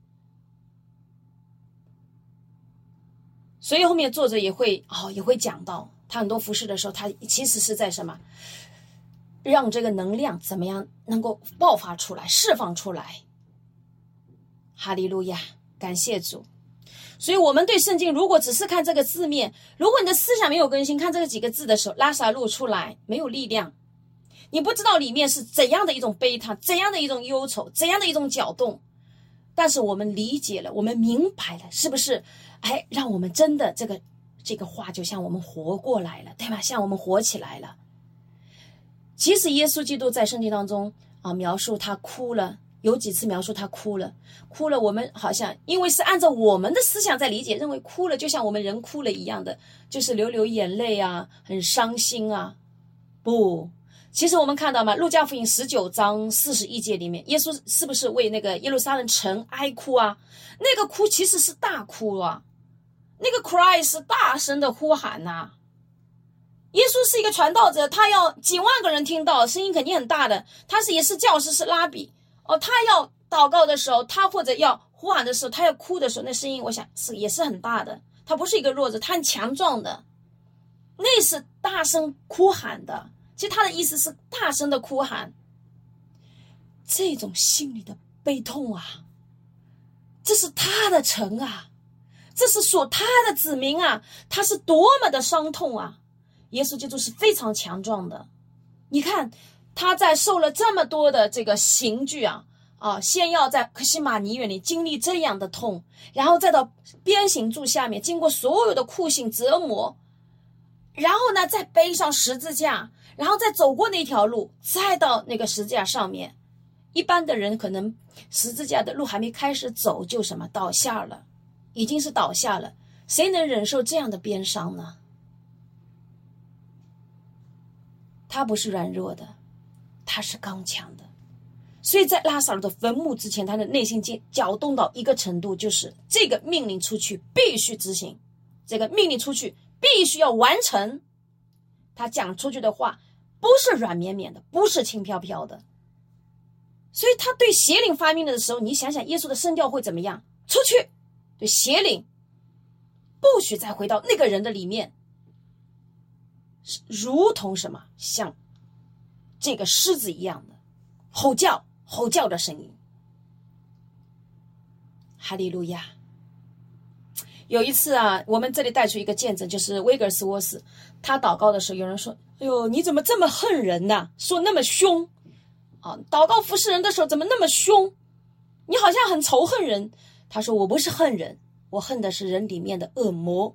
所以后面作者也会讲到，他很多服事的时候，他其实是在什么，让这个能量怎么样能够爆发出来，释放出来。哈利路亚，感谢主。所以我们对圣经如果只是看这个字面，如果你的思想没有更新，看这个几个字的时候，拉撒路出来没有力量，你不知道里面是怎样的一种悲叹，怎样的一种忧愁，怎样的一种搅动。但是我们理解了，我们明白了，是不是让我们真的这个话就像我们活过来了，对吧？像我们活起来了。其实耶稣基督在圣经当中描述他哭了，有几次描述他哭了，我们好像因为是按照我们的思想在理解，认为哭了就像我们人哭了一样的，就是流眼泪啊，很伤心啊。不，其实我们看到嘛，路加福音19章41节里面，耶稣是不是为那个耶路撒冷城哀哭啊？那个哭其实是大哭啊，那个 cry 是大声的呼喊啊。耶稣是一个传道者，他要几万个人听到，声音肯定很大的。他也是教师，是拉比他要祷告的时候，他或者要呼喊的时候，他要哭的时候，那声音我想也是很大的。他不是一个弱者，他很强壮的，那是大声哭喊的。其实他的意思是大声的哭喊，这种心里的悲痛啊，这是他的城啊，这是属他的子民啊，他是多么的伤痛啊。耶稣基督是非常强壮的。你看他在受了这么多的这个刑具先要在客西马尼园里经历这样的痛，然后再到鞭刑柱下面经过所有的酷刑折磨，然后呢再背上十字架，然后再走过那条路，再到那个十字架上面。一般的人可能十字架的路还没开始走就倒下了，已经是倒下了。谁能忍受这样的鞭伤呢？他不是软弱的，他是刚强的。所以在拉撒路的坟墓之前，他的内心搅动到一个程度，就是这个命令出去必须执行，这个命令出去必须要完成。他讲出去的话不是软绵绵的，不是轻飘飘的。所以他对邪灵发命的时候，你想想耶稣的声调会怎么样？出去，对邪灵不许再回到那个人的里面，如同什么，像这个狮子一样的吼叫的声音。哈利路亚。有一次我们这里带出一个见证，就是威格尔斯沃斯，他祷告的时候，有人说，哎呦，你怎么这么恨人呢？说那么凶祷告服侍人的时候怎么那么凶？你好像很仇恨人。他说，我不是恨人，我恨的是人里面的恶魔。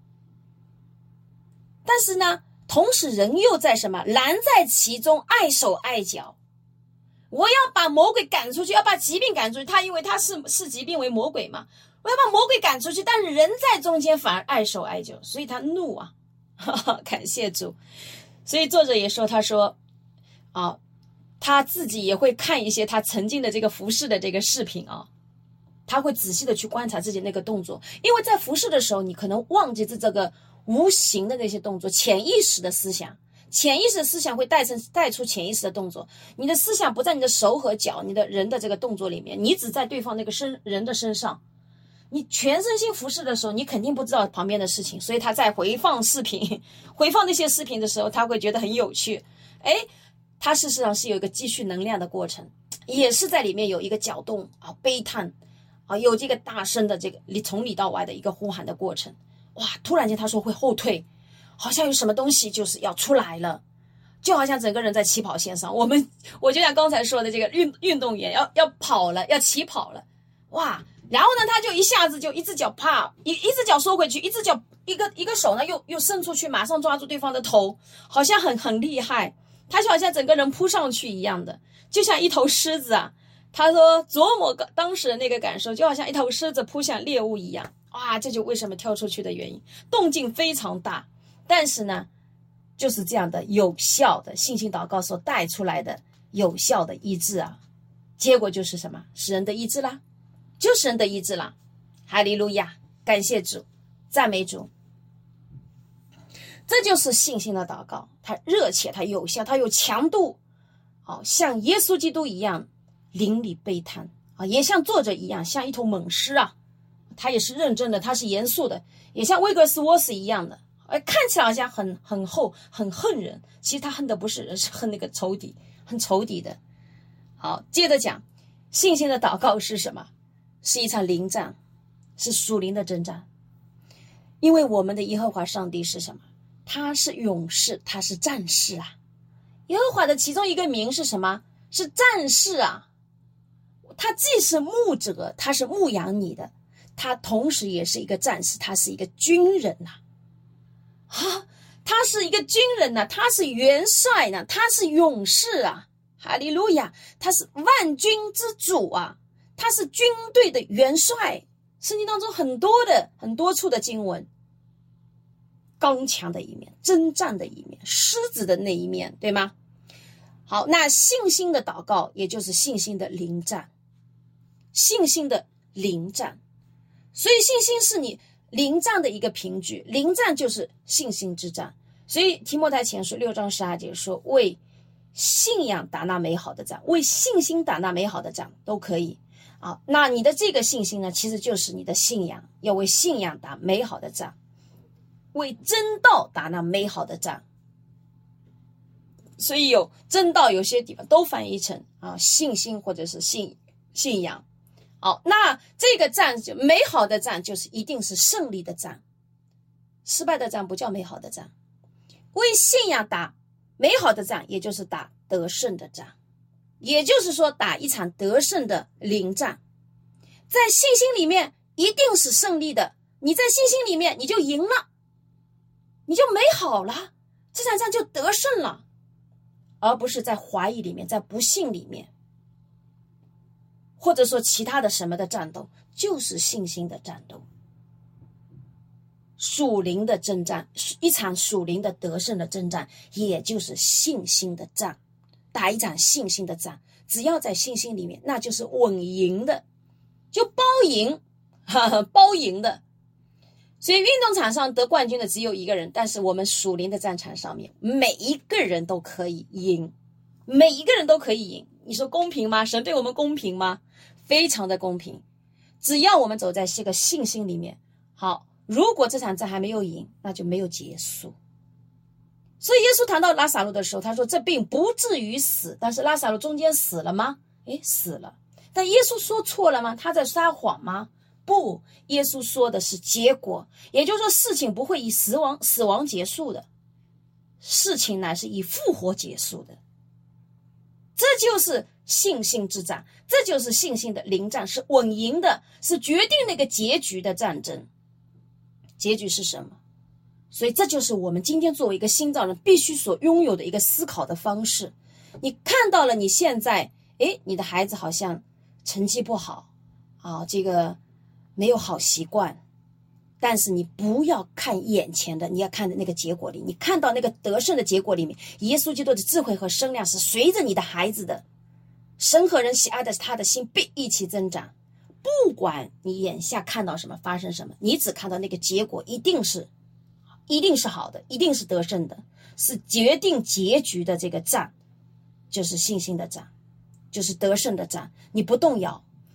但是呢，同时人又在什么？拦在其中，碍手碍脚。我要把魔鬼赶出去，要把疾病赶出去。他因为他视疾病为魔鬼嘛，我要把魔鬼赶出去，但是人在中间反而碍手碍脚，所以他怒啊。感谢主。所以作者也说，他说他自己也会看一些他曾经的这个服侍的这个视频他会仔细的去观察自己那个动作，因为在服侍的时候，你可能忘记这个无形的那些动作，潜意识的思想会带出潜意识的动作。你的思想不在你的手和脚，你的人的这个动作里面，你只在对方那个人的身上。 你全身心服侍的时候，你肯定不知道旁边的事情，所以他在回放视频，回放那些视频的时候，他会觉得很有趣。诶，他事实上是有一个积蓄能量的过程，也是在里面有一个搅动啊、悲叹啊，有这个大声的这个从里到外的一个呼喊的过程。哇，突然间他说会后退，好像有什么东西就是要出来了，就好像整个人在起跑线上。我就像刚才说的这个运动员要跑了，要起跑了，哇！然后呢，他就一下子就一只脚一只脚收回去，一只脚一个手呢又伸出去，马上抓住对方的头，好像很厉害。他就好像整个人扑上去一样的，就像一头狮子啊。他说琢磨当时的那个感受，就好像一头狮子扑向猎物一样。哇，这就为什么跳出去的原因，动静非常大。但是呢，就是这样的有效的信心祷告所带出来的有效的医治啊，结果就是什么？使人得医治啦，就使人得医治啦。哈利路亚，感谢主，赞美主。这就是信心的祷告，它热切，它有效，它有强度，像耶稣基督一样淋漓悲叹啊，也像作者一样，像一头猛狮啊，他也是认真的，他是严肃的，也像威格斯沃斯一样的，看起来好像很厚，很恨人，其实他恨的不是人，是恨那个仇敌，很仇敌的。好，接着讲，信心的祷告是什么？是一场灵战，是属灵的征战。因为我们的耶和华上帝是什么？他是勇士，他是战士啊。耶和华的其中一个名是什么？是战士啊。他既是牧者，他是牧养你的，他同时也是一个战士，他是一个军人呐。他是一个军人呐，他是元帅呢，他是勇士啊。哈利路亚，他是万军之主啊，他是军队的元帅。圣经当中很多处的经文，刚强的一面，征战的一面，狮子的那一面，对吗？好，那信心的祷告也就是信心的灵战，信心的灵战。所以信心是你灵战的一个凭据，灵战就是信心之战。所以提摩太前书6章12节说，为信仰打那美好的仗，为信心打那美好的仗都可以啊。那你的这个信心呢，其实就是你的信仰，要为信仰打美好的仗，为真道打那美好的仗。所以有真道，有些地方都翻译成信心或者是信仰。好，那这个战就美好的战，就是一定是胜利的战，失败的战不叫美好的战。为信仰打美好的战，也就是打得胜的战，也就是说打一场得胜的灵战。在信心里面一定是胜利的，你在信心里面你就赢了，你就美好了，这场仗就得胜了，而不是在怀疑里面，在不信里面，或者说其他的什么的战斗，就是信心的战斗，属灵的征战，一场属灵的得胜的征战，也就是信心的战，打一场信心的战。只要在信心里面，那就是稳赢的，就包赢，包赢的。所以运动场上得冠军的只有一个人，但是我们属灵的战场上面，每一个人都可以赢，每一个人都可以赢。你说公平吗？神对我们公平吗？非常的公平。只要我们走在这个信心里面，好，如果这场仗还没有赢，那就没有结束。所以耶稣谈到拉撒路的时候，他说这病不至于死，但是拉撒路中间死了吗？死了。但耶稣说错了吗？他在撒谎吗？不，耶稣说的是结果，也就是说事情不会以死亡结束的，事情乃是以复活结束的。这就是信心之战，这就是信心的灵战，是稳赢的，是决定那个结局的战争。结局是什么？所以这就是我们今天作为一个新造人必须所拥有的一个思考的方式。你看到了你现在你的孩子好像成绩不好这个没有好习惯，但是你不要看眼前的，你要看的那个结果里，你看到那个得胜的结果里面，耶稣基督的智慧和声量是随着你的孩子的，神和人喜爱的他的心必一起增长。不管你眼下看到什么，发生什么，你只看到那个结果一定是好的，一定是得胜的，是决定结局的这个战，就是信心的战，就是得胜的战。你不动摇，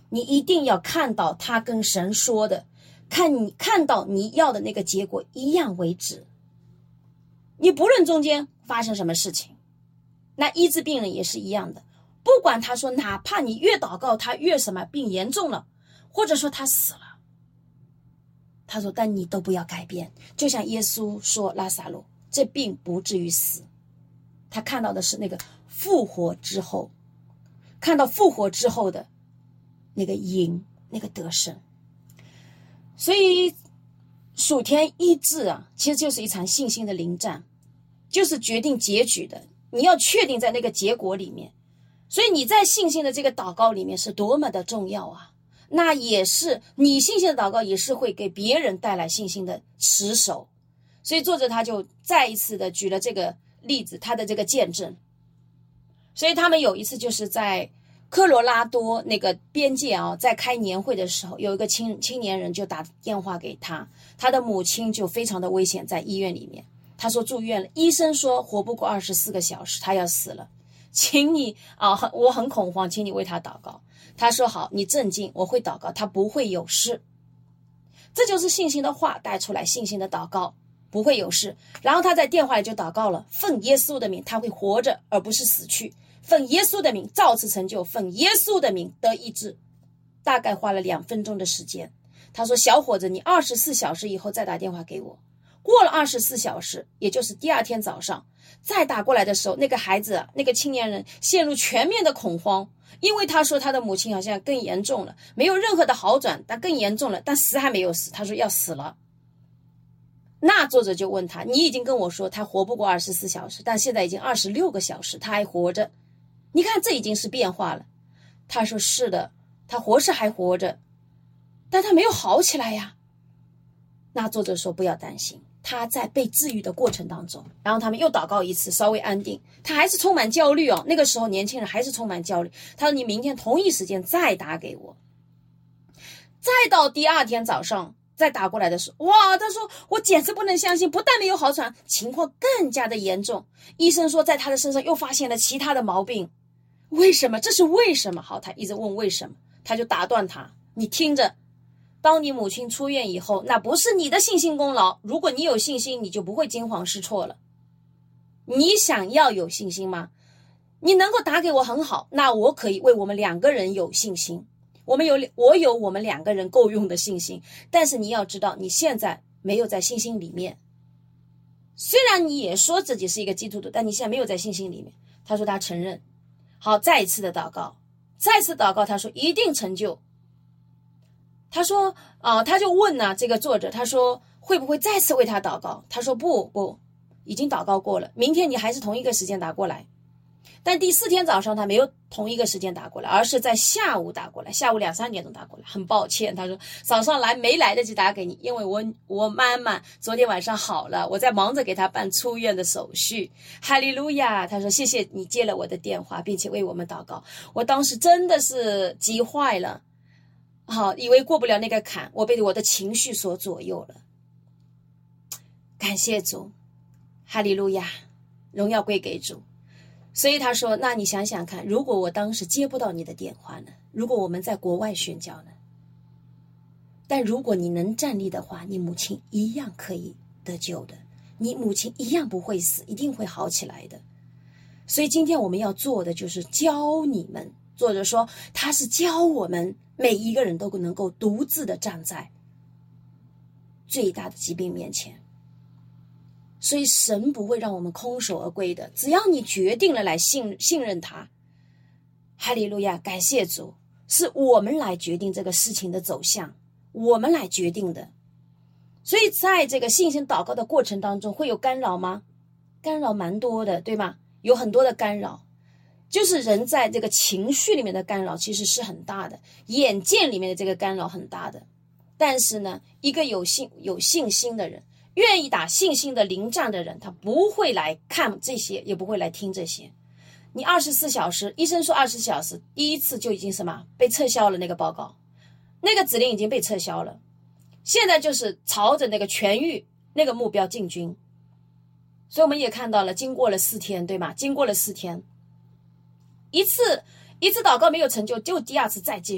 你一定要看到他跟神说的，看到你要的那个结果一样为止。你不论中间发生什么事情，那医治病人也是一样的，不管他说哪怕你越祷告他越什么病严重了，或者说他死了，他说但你都不要改变。就像耶稣说拉撒路这病不至于死，他看到的是那个复活之后，看到复活之后的那个赢，那个得胜。所以属天医治啊，其实就是一场信心的临战，就是决定结局的，你要确定在那个结果里面。所以你在信心的这个祷告里面是多么的重要啊！那也是你信心的祷告也是会给别人带来信心的持守。所以作者他就再一次的举了这个例子，他的这个见证。所以他们有一次就是在科罗拉多那个边界啊，在开年会的时候，有一个青年人就打电话给他，他的母亲就非常的危险，在医院里面，他说住院了，医生说活不过24个小时，他要死了，请你我很恐慌，请你为他祷告。他说好，你镇静，我会祷告，他不会有事。这就是信心的话带出来，信心的祷告不会有事。然后他在电话里就祷告了，奉耶稣的名他会活着而不是死去，奉耶稣的名照次成就，奉耶稣的名得医治。大概花了2分钟的时间。他说小伙子，你24小时以后再打电话给我。过了24小时，也就是第二天早上再打过来的时候，那个孩子那个青年人陷入全面的恐慌，因为他说他的母亲好像更严重了，没有任何的好转，但更严重了，但死还没有死，他说要死了。那作者就问他，你已经跟我说他活不过24小时，但现在已经26个小时他还活着，你看这已经是变化了。他说是的，他活是还活着，但他没有好起来呀。那作者说不要担心，他在被治愈的过程当中。然后他们又祷告一次，稍微安定，他还是充满焦虑哦。那个时候年轻人还是充满焦虑。他说你明天同一时间再打给我。再到第二天早上再打过来的时候，哇，他说我简直不能相信，不但没有好转，情况更加的严重。医生说在他的身上又发现了其他的毛病。为什么？这是为什么？好，他一直问为什么，他就打断他，你听着，当你母亲出院以后，那不是你的信心功劳，如果你有信心，你就不会惊慌失措了。你想要有信心吗？你能够打给我很好，那我可以为我们2个人有信心，我有我们2个人够用的信心。但是你要知道，你现在没有在信心里面，虽然你也说自己是一个基督徒，但你现在没有在信心里面。他说他承认。好，再一次的祷告，再次祷告，他说一定成就。他说他就问这个作者，他说会不会再次为他祷告？他说不，已经祷告过了，明天你还是同一个时间打过来。但第4天早上他没有同一个时间打过来，而是在下午打过来，下午2、3点钟打过来。很抱歉，他说早上没来得及打给你，因为我妈妈昨天晚上好了，我在忙着给她办出院的手续。哈利路亚，他说谢谢你接了我的电话，并且为我们祷告。我当时真的是急坏了，好，以为过不了那个坎，我被我的情绪所左右了。感谢主，哈利路亚，荣耀归给主。所以他说，那你想想看，如果我当时接不到你的电话呢？如果我们在国外宣教呢？但如果你能站立的话，你母亲一样可以得救的，你母亲一样不会死，一定会好起来的。所以今天我们要做的就是教你们，作者说他是教我们每一个人都能够独自的站在最大的疾病面前。所以神不会让我们空手而归的，只要你决定了来信任他。哈利路亚，感谢主，是我们来决定这个事情的走向，我们来决定的。所以在这个信心祷告的过程当中会有干扰吗？干扰蛮多的，对吗？有很多的干扰，就是人在这个情绪里面的干扰其实是很大的，眼见里面的这个干扰很大的。但是呢，一个有信心的人，愿意打信心的临战的人，他不会来看这些，也不会来听这些。你24小时，医生说20小时，第一次就已经什么被撤销了，那个报告，那个指令已经被撤销了。现在就是朝着那个痊愈那个目标进军。所以我们也看到了，经过了4天，对吗？经过了4天，一次祷告没有成就，就第2次再继续，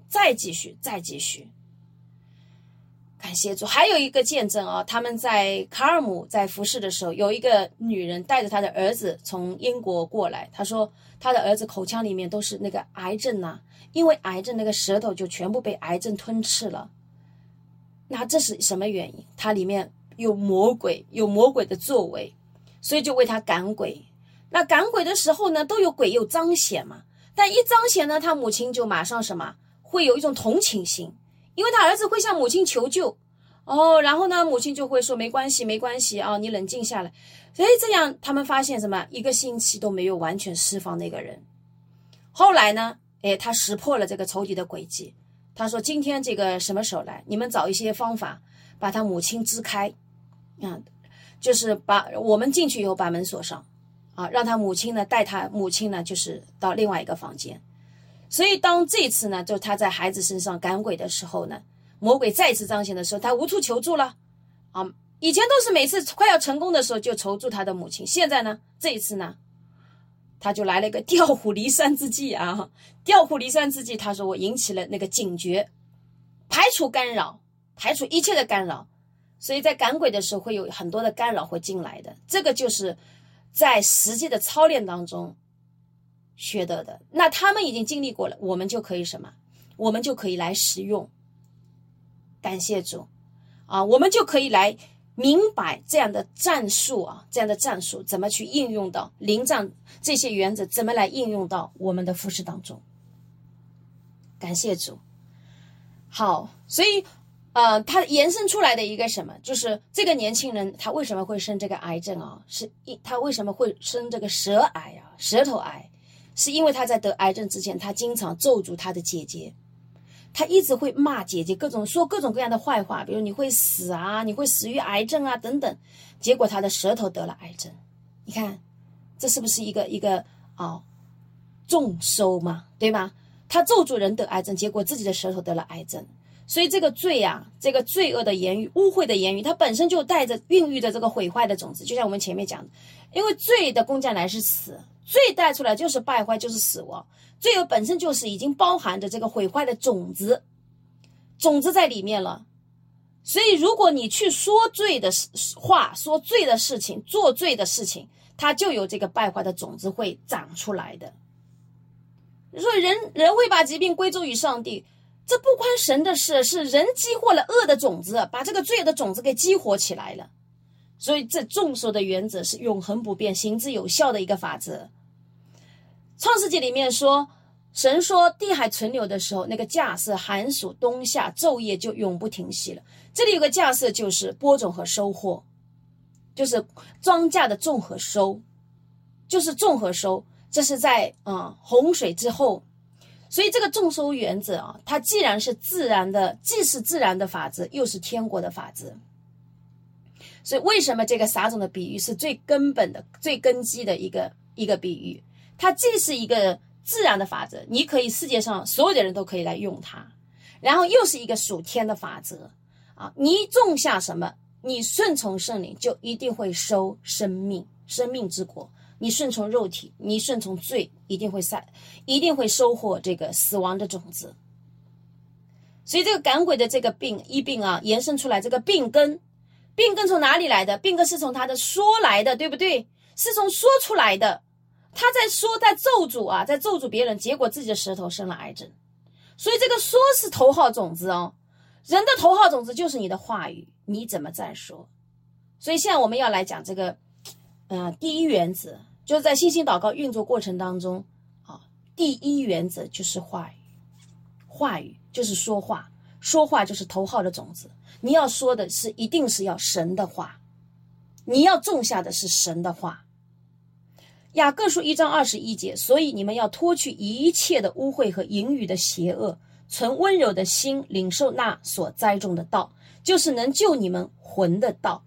再继续，再继续。感谢主。还有一个见证啊，他们在卡尔姆在服侍的时候，有一个女人带着她的儿子从英国过来，她说她的儿子口腔里面都是那个癌症啊，因为癌症那个舌头就全部被癌症吞噬了。那这是什么原因？它里面有魔鬼的作为，所以就为他赶鬼。那赶鬼的时候呢，都有鬼有彰显嘛，但一彰显呢，他母亲就马上什么，会有一种同情心，因为他儿子会向母亲求救然后呢，母亲就会说没关系啊，你冷静下来。所以这样他们发现什么，1个星期都没有完全释放那个人。后来呢，他识破了这个仇敌的诡计，他说今天这个什么时候来，你们找一些方法把他母亲支开就是把我们进去以后把门锁上让他母亲呢带他母亲呢就是到另外一个房间。所以当这次呢，就他在孩子身上赶鬼的时候呢，魔鬼再次彰显的时候，他无处求助了以前都是每次快要成功的时候就求助他的母亲，现在呢，这一次呢，他就来了一个调虎离山之计调虎离山之计，他说我引起了那个警觉，排除干扰，排除一切的干扰。所以在赶鬼的时候会有很多的干扰会进来的，这个就是在实际的操练当中学得的。那他们已经经历过了，我们就可以什么？我们就可以来使用。感谢主我们就可以来明白这样的战术怎么去应用到灵战这些原则，怎么来应用到我们的服事当中。感谢主。好，所以他延伸出来的一个什么，就是这个年轻人他为什么会生这个癌症他为什么会生这个舌头癌，是因为他在得癌症之前，他经常咒诅他的姐姐，他一直会骂姐姐，说各种各样的坏话，比如你会死你会死于癌症等等，结果他的舌头得了癌症。你看这是不是一个重收嘛，对吗？他咒诅人得癌症，结果自己的舌头得了癌症。所以这个罪这个罪恶的言语，污秽的言语，它本身就带着孕育的这个毁坏的种子，就像我们前面讲的，因为罪的工价乃是死，罪带出来就是败坏，就是死亡，罪恶本身就是已经包含着这个毁坏的种子在里面了。所以如果你去说罪的话，说罪的事情，做罪的事情，它就有这个败坏的种子会长出来的。所以人会把疾病归咎于上帝，这不关神的事，是人激活了恶的种子，把这个罪恶的种子给激活起来了。所以这众说的原则是永恒不变，行之有效的一个法则。创世纪里面说，神说地海存留的时候，那个架设寒暑冬夏昼夜就永不停息了。这里有个架设，就是播种和收获，就是庄稼的种和收，就是种和收，这是在洪水之后。所以这个种收原则它既然是自然的，既是自然的法则，又是天国的法则。所以为什么这个撒种的比喻是最根本的、最根基的一个比喻？它既是一个自然的法则，你可以世界上所有的人都可以来用它，然后又是一个属天的法则你种下什么，你顺从圣灵就一定会收生命之果。你顺从肉体，你顺从罪，一定会收获这个死亡的种子。所以这个赶鬼的这个疫病延伸出来，这个病根从哪里来的？病根是从他的说来的，对不对？是从说出来的。他在咒诅在咒诅别人，结果自己的舌头生了癌症。所以这个说是头号种子人的头号种子就是你的话语，你怎么在说？所以现在我们要来讲这个第一原则，就是在信心祷告运作过程当中第一原则就是话语就是说话就是头号的种子。你要说的是一定是要神的话，你要种下的是神的话。雅各书1章21节，所以你们要脱去一切的污秽和淫语的邪恶，存温柔的心，领受那所栽种的道，就是能救你们魂的道。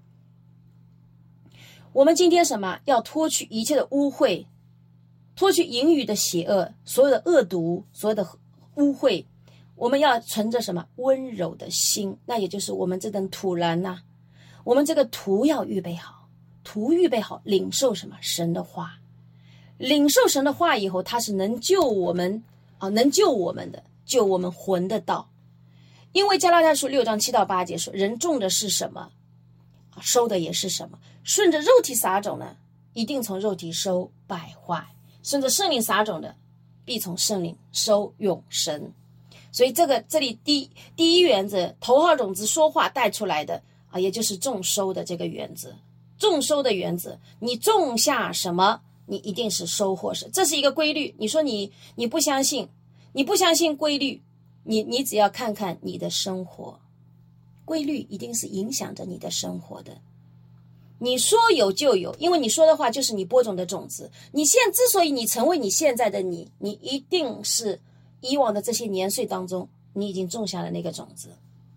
我们今天什么？要脱去一切的污秽，脱去淫语的邪恶，所有的恶毒，所有的污秽，我们要存着什么？温柔的心。那也就是我们这等土人我们这个土要预备好，领受什么？神的话。领受神的话以后，它是能救我们的， 救我们魂的道。因为加拉太书6章7到8节说，人种的是什么，收的也是什么。顺着肉体撒种呢，一定从肉体收败坏；顺着圣灵撒种的，必从圣灵收永生。所以这里第一原则，头号种子说话带出来的也就是种收的这个原则。种收的原则，你种下什么，你一定是收获什么，这是一个规律。你说你不相信，你不相信规律，你只要看看你的生活，规律一定是影响着你的生活的。你说有就有，因为你说的话就是你播种的种子。你现在之所以你成为你现在的你一定是以往的这些年岁当中，你已经种下了那个种子。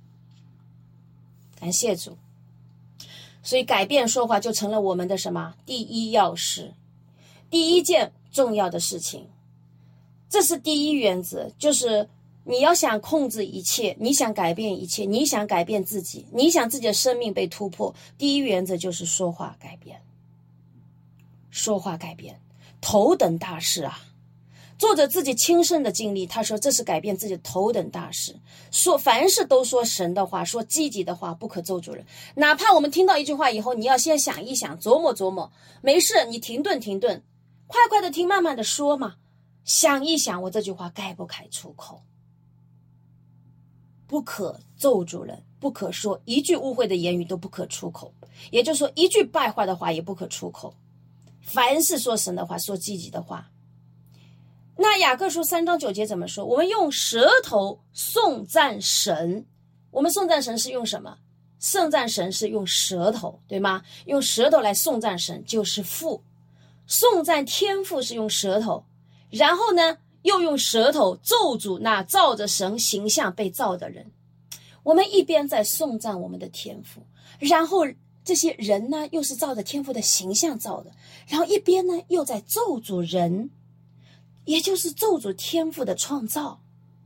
感谢主。所以改变说话就成了我们的什么？第一要事，第一件重要的事情。这是第一原则，就是你要想控制一切，你想改变一切，你想改变自己，你想自己的生命被突破，第一原则就是说话改变。说话改变，头等大事啊！作者自己亲身的经历，他说这是改变自己的头等大事。说凡事都说神的话，说积极的话，不可咒诅人。哪怕我们听到一句话以后，你要先想一想，琢磨琢磨，没事你停顿，快快的听，慢慢的说嘛。想一想，我这句话该不该出口？不可咒诅人，不可说一句污秽的言语都不可出口，也就是说一句败坏的话也不可出口。凡是说神的话，说积极的话。那雅各书3章9节怎么说？我们用舌头颂赞神。我们颂赞神是用什么？颂赞神是用舌头，对吗？用舌头来颂赞神就是父。颂赞天父是用舌头，然后呢又用舌头咒诅那照着神形象被造的人。我们一边在颂赞我们的天父，然后这些人呢又是照着天父的形象造的，然后一边呢又在咒诅人，也就是咒诅天父的创造。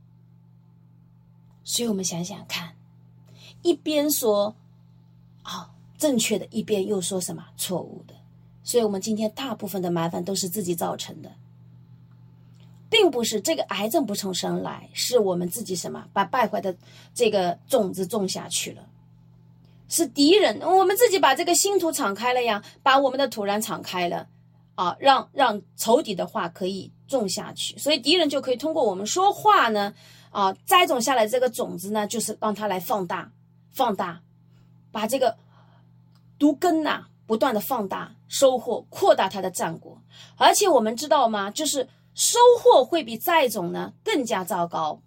所以我们想想看，一边说正确的，一边又说什么错误的。所以我们今天大部分的麻烦都是自己造成的，并不是这个癌症不从神来，是我们自己什么把败坏的这个种子种下去了，是敌人，我们自己把这个新土敞开了呀，把我们的土壤敞开了让仇敌的话可以种下去，所以敌人就可以通过我们说话呢栽种下来这个种子呢，就是让它来放大，把这个毒根不断的放大，收获扩大它的战果。而且我们知道吗，就是收获会比栽种呢更加糟糕。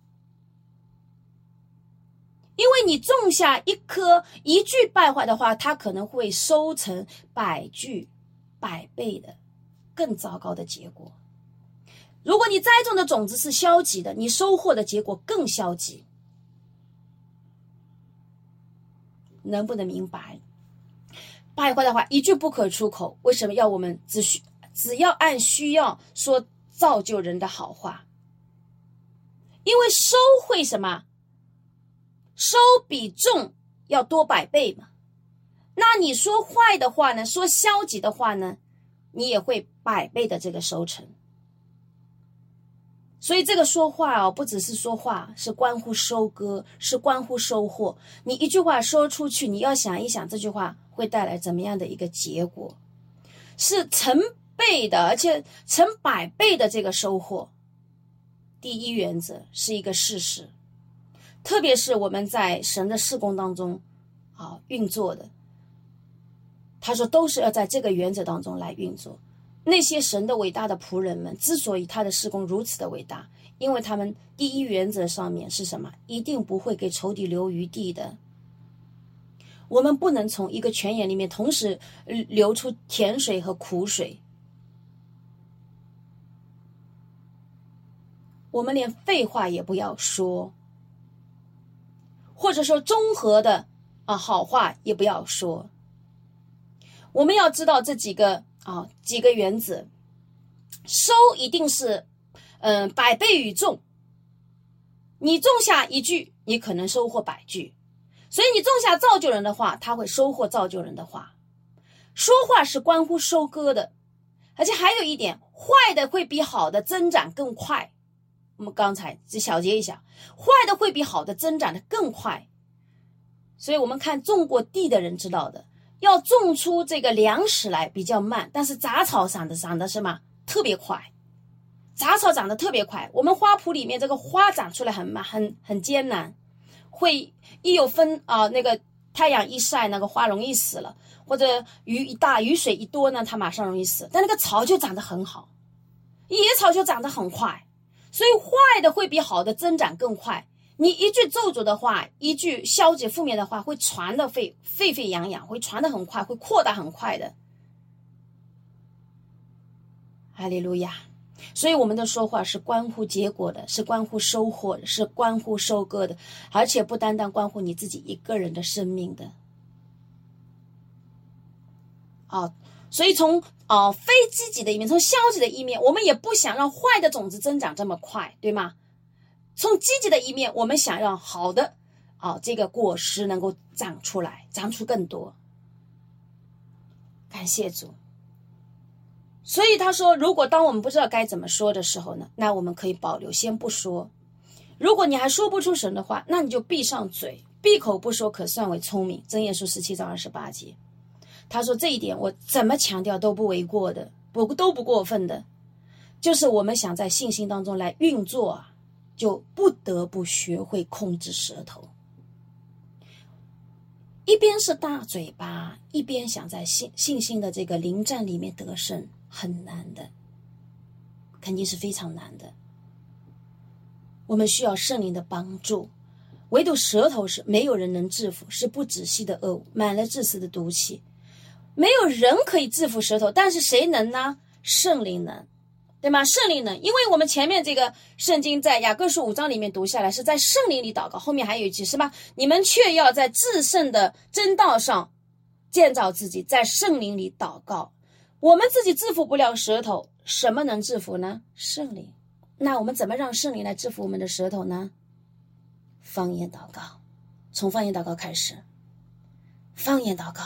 因为你种下一句败坏的话，它可能会收成100句100倍的更糟糕的结果。如果你栽种的种子是消极的，你收获的结果更消极。能不能明白？败坏的话一句不可出口，为什么要我们只要按需要说造就人的好话？因为收会什么？收比种要多100倍嘛。那你说坏的话呢，说消极的话呢，你也会100倍的这个收成。所以这个说话不只是说话，是关乎收割，是关乎收获。你一句话说出去，你要想一想这句话会带来怎么样的一个结果，是成倍的，而且成100倍的这个收获。第一原则是一个事实，特别是我们在神的事工当中运作的，他说都是要在这个原则当中来运作。那些神的伟大的仆人们之所以他的事工如此的伟大，因为他们第一原则上面是什么？一定不会给仇敌留余地的。我们不能从一个泉眼里面同时流出甜水和苦水，我们连废话也不要说，或者说综合的好话也不要说。我们要知道这几个原则，收一定是100倍于种。你种下一句，你可能收获100句，所以你种下造就人的话，他会收获造就人的话。说话是关乎收割的，而且还有一点，坏的会比好的增长更快。 我们刚才只小结一下，坏的会比好的增长的更快。所以我们看种过地的人知道的，要种出这个粮食来比较慢，但是杂草长的什么特别快，杂草长得特别快。我们花圃里面这个花长出来很慢，很艰难，会一有风那个太阳一晒，那个花容易死了，或者雨一大，雨水一多呢，它马上容易死。但那个草就长得很好，野草就长得很快，所以坏的会比好的增长更快。你一句咒诅的话，一句消极负面的话，会传得沸扬扬，会传得很快，会扩大很快的。哈利路亚！所以我们的说话是关乎结果的，是关乎收获的，是关乎收割的，而且不单单关乎你自己一个人的生命的。所以从非积极的一面，从消极的一面，我们也不想让坏的种子增长这么快，对吗？从积极的一面，我们想让好的这个果实能够长出来，长出更多。感谢主。所以他说，如果当我们不知道该怎么说的时候呢，那我们可以保留，先不说。如果你还说不出神的话，那你就闭上嘴，闭口不说可算为聪明。箴言书17章28节，他说这一点我怎么强调都不为过的，都不过分的。就是我们想在信心当中来运作就不得不学会控制舌头。一边是大嘴巴，一边想在信心的这个临战里面得胜，很难的，肯定是非常难的。我们需要圣灵的帮助，唯独舌头是没有人能制服，是不止息的恶物，满了自私的毒气。没有人可以制服舌头，但是谁能呢？圣灵能，对吗？圣灵能，因为我们前面这个圣经在雅各书5章里面读下来，是在圣灵里祷告，后面还有一句是吧？你们却要在至圣的真道上建造自己，在圣灵里祷告。我们自己制服不了舌头，什么能制服呢？圣灵。那我们怎么让圣灵来制服我们的舌头呢？方言祷告，从方言祷告开始，方言祷告，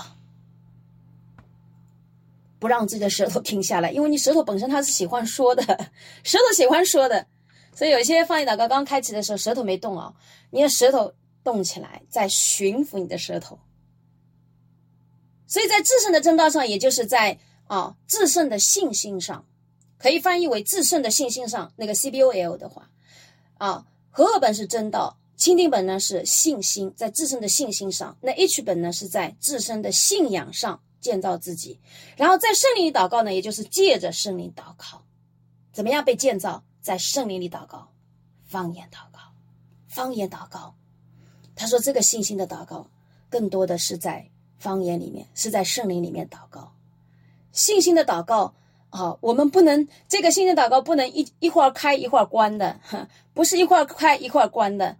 不让自己的舌头停下来，因为你舌头本身它是喜欢说的，舌头喜欢说的，所以有些方言祷告刚开启的时候舌头没动你的舌头动起来，在驯服你的舌头。所以在至圣的真道上，也就是在至圣的信心上，可以翻译为至圣的信心上，那个 CBOL 的话和合本是真道，钦定本呢是信心，在至圣的信心上，那 H 本呢是在至圣的信仰上建造自己。然后在圣灵里祷告呢，也就是借着圣灵祷告。怎么样被建造？在圣灵里祷告，方言祷告，方言祷告。他说这个信心的祷告更多的是在方言里面，是在圣灵里面祷告。信心的祷告我们不能，这个信心祷告不能一会儿开一会儿关的，不是一会儿开一会儿关的。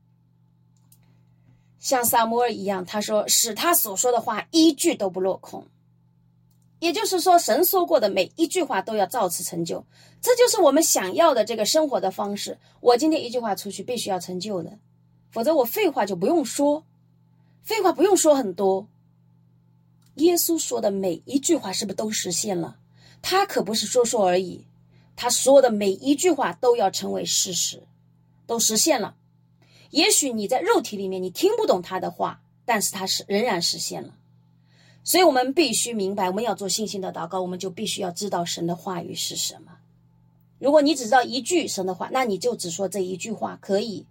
像撒母耳一样，他说使他所说的话一句都不落空，也就是说神说过的每一句话都要照此成就。这就是我们想要的这个生活的方式。我今天一句话出去必须要成就的，否则我废话就不用说，废话不用说很多。耶稣说的每一句话是不是都实现了？他可不是说说而已，他说的每一句话都要成为事实，都实现了。也许你在肉体里面你听不懂他的话，但是他仍然实现了。所以我们必须明白，我们要做信心的祷告，我们就必须要知道神的话语是什么。如果你只知道一句神的话，那你就只说这一句话可以。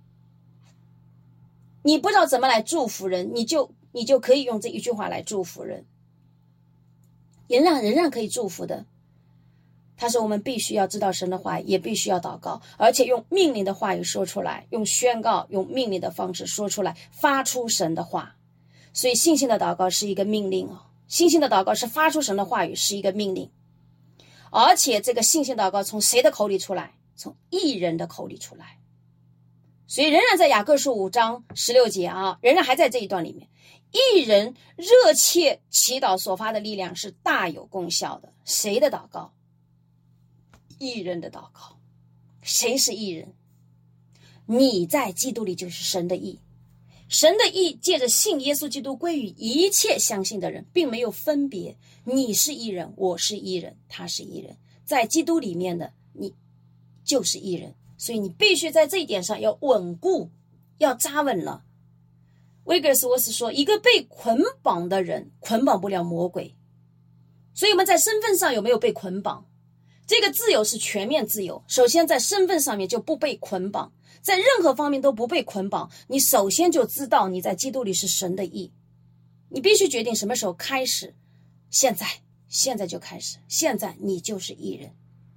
你不知道怎么来祝福人，你就可以用这一句话来祝福人，仍然可以祝福的。他说我们必须要知道神的话语，也必须要祷告，而且用命令的话语说出来，用宣告，用命令的方式说出来，发出神的话。所以信心的祷告是一个命令信心的祷告是发出神的话语，是一个命令。而且这个信心祷告从谁的口里出来？从义人的口里出来。所以仍然在雅各书5章16节仍然还在这一段里面，义人热切祈祷所发的力量是大有功效的。谁的祷告？义人的祷告。谁是义人？你在基督里就是神的义。神的义借着信耶稣基督归于一切相信的人，并没有分别。你是义人，我是义人，他是义人，在基督里面的你就是义人， 所以你必须在这一点上要稳固，要扎稳了。威格斯沃斯说，一个被捆绑的人捆绑不了魔鬼。所以我们在身份上有没有被捆绑？这个自由是全面自由，首先在身份上面就不被捆绑，在任何方面都不被捆绑。你首先就知道你在基督里是神的义，你必须决定什么时候开始，现在就开始，现在你就是义人。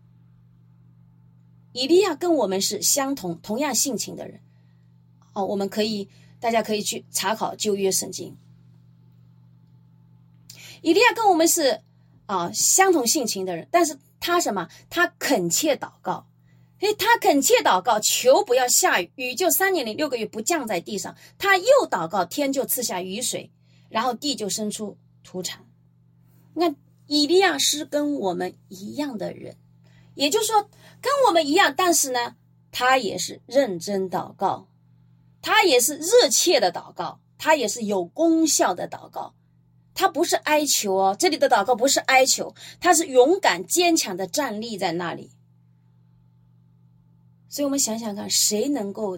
以利亚跟我们是同样性情的人，大家可以去查考旧约圣经。以利亚跟我们是相同性情的人，但是他什么？他恳切祷告。他恳切祷告，求不要下雨，雨就3年零6个月不降在地上。他又祷告，天就赐下雨水，然后地就生出土产。那以利亚是跟我们一样的人，也就是说跟我们一样，但是呢，他也是认真祷告，他也是热切的祷告，他也是有功效的祷告。他不是哀求哦，这里的祷告不是哀求，他是勇敢坚强的站立在那里。所以我们想想看，谁能够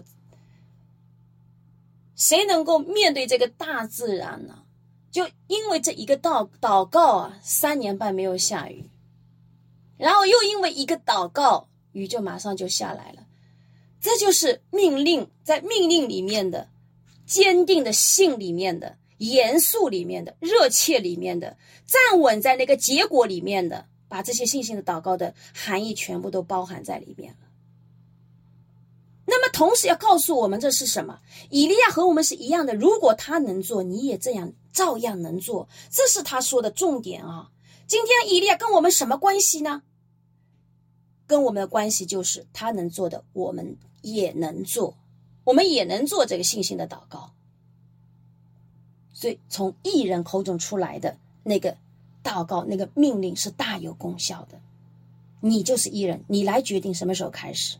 面对这个大自然呢？就因为这一个祷告3年半没有下雨，然后又因为一个祷告，雨就马上就下来了。这就是命令，在命令里面的坚定的信里面的严肃里面的热切里面的站稳在那个结果里面的，把这些信心的祷告的含义全部都包含在里面了。那么同时要告诉我们这是什么？以利亚和我们是一样的，如果他能做，你也照样能做，这是他说的重点啊。今天以利亚跟我们什么关系呢？跟我们的关系就是他能做的我们也能做，我们也能做这个信心的祷告。所以从义人口中出来的那个祷告，那个命令是大有功效的。你就是义人，你来决定什么时候开始。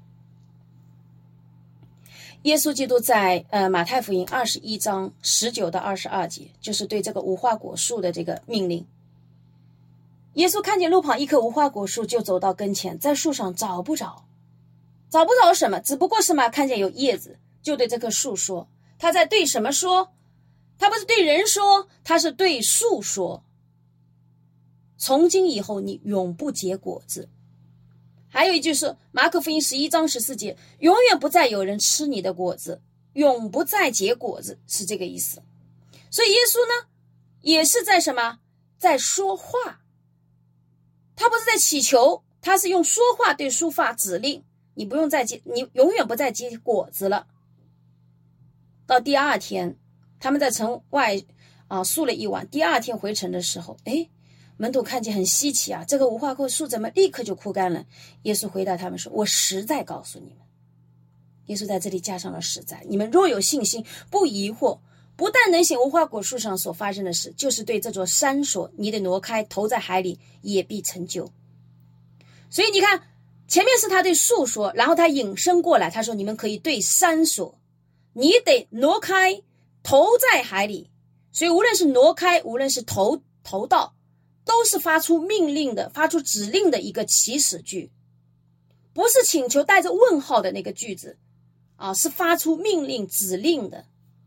耶稣基督在马太福音21章19到22节，就是对这个无花果树的这个命令。耶稣看见路旁一棵无花果树，就走到跟前，在树上找不着什么，只不过什么看见有叶子，就对这棵树说。他在对什么说？他不是对人说，他是对树说，从今以后你永不结果子。还有一句是马可福音11章14节，永远不再有人吃你的果子，永不再结果子，是这个意思。所以耶稣呢也是在什么？在说话。他不是在祈求，他是用说话对树发指令，你永远不再结果子了。到第二天，他们在城外宿了一晚，第二天回城的时候，门徒看见很稀奇啊，这个无花果树怎么立刻就枯干了？耶稣回答他们说，我实在告诉你们。耶稣在这里加上了实在，你们若有信心，不疑惑，不但能行无花果树上所发生的事，就是对这座山说，你得挪开，投在海里，也必成就。所以你看，前面是他对树说，然后他引申过来，他说你们可以对山说，你得挪开，投在海里。所以无论是挪开，无论是投到，都是发出命令的，发出指令的一个起始句，不是请求带着问号的那个句子是发出命令指令的。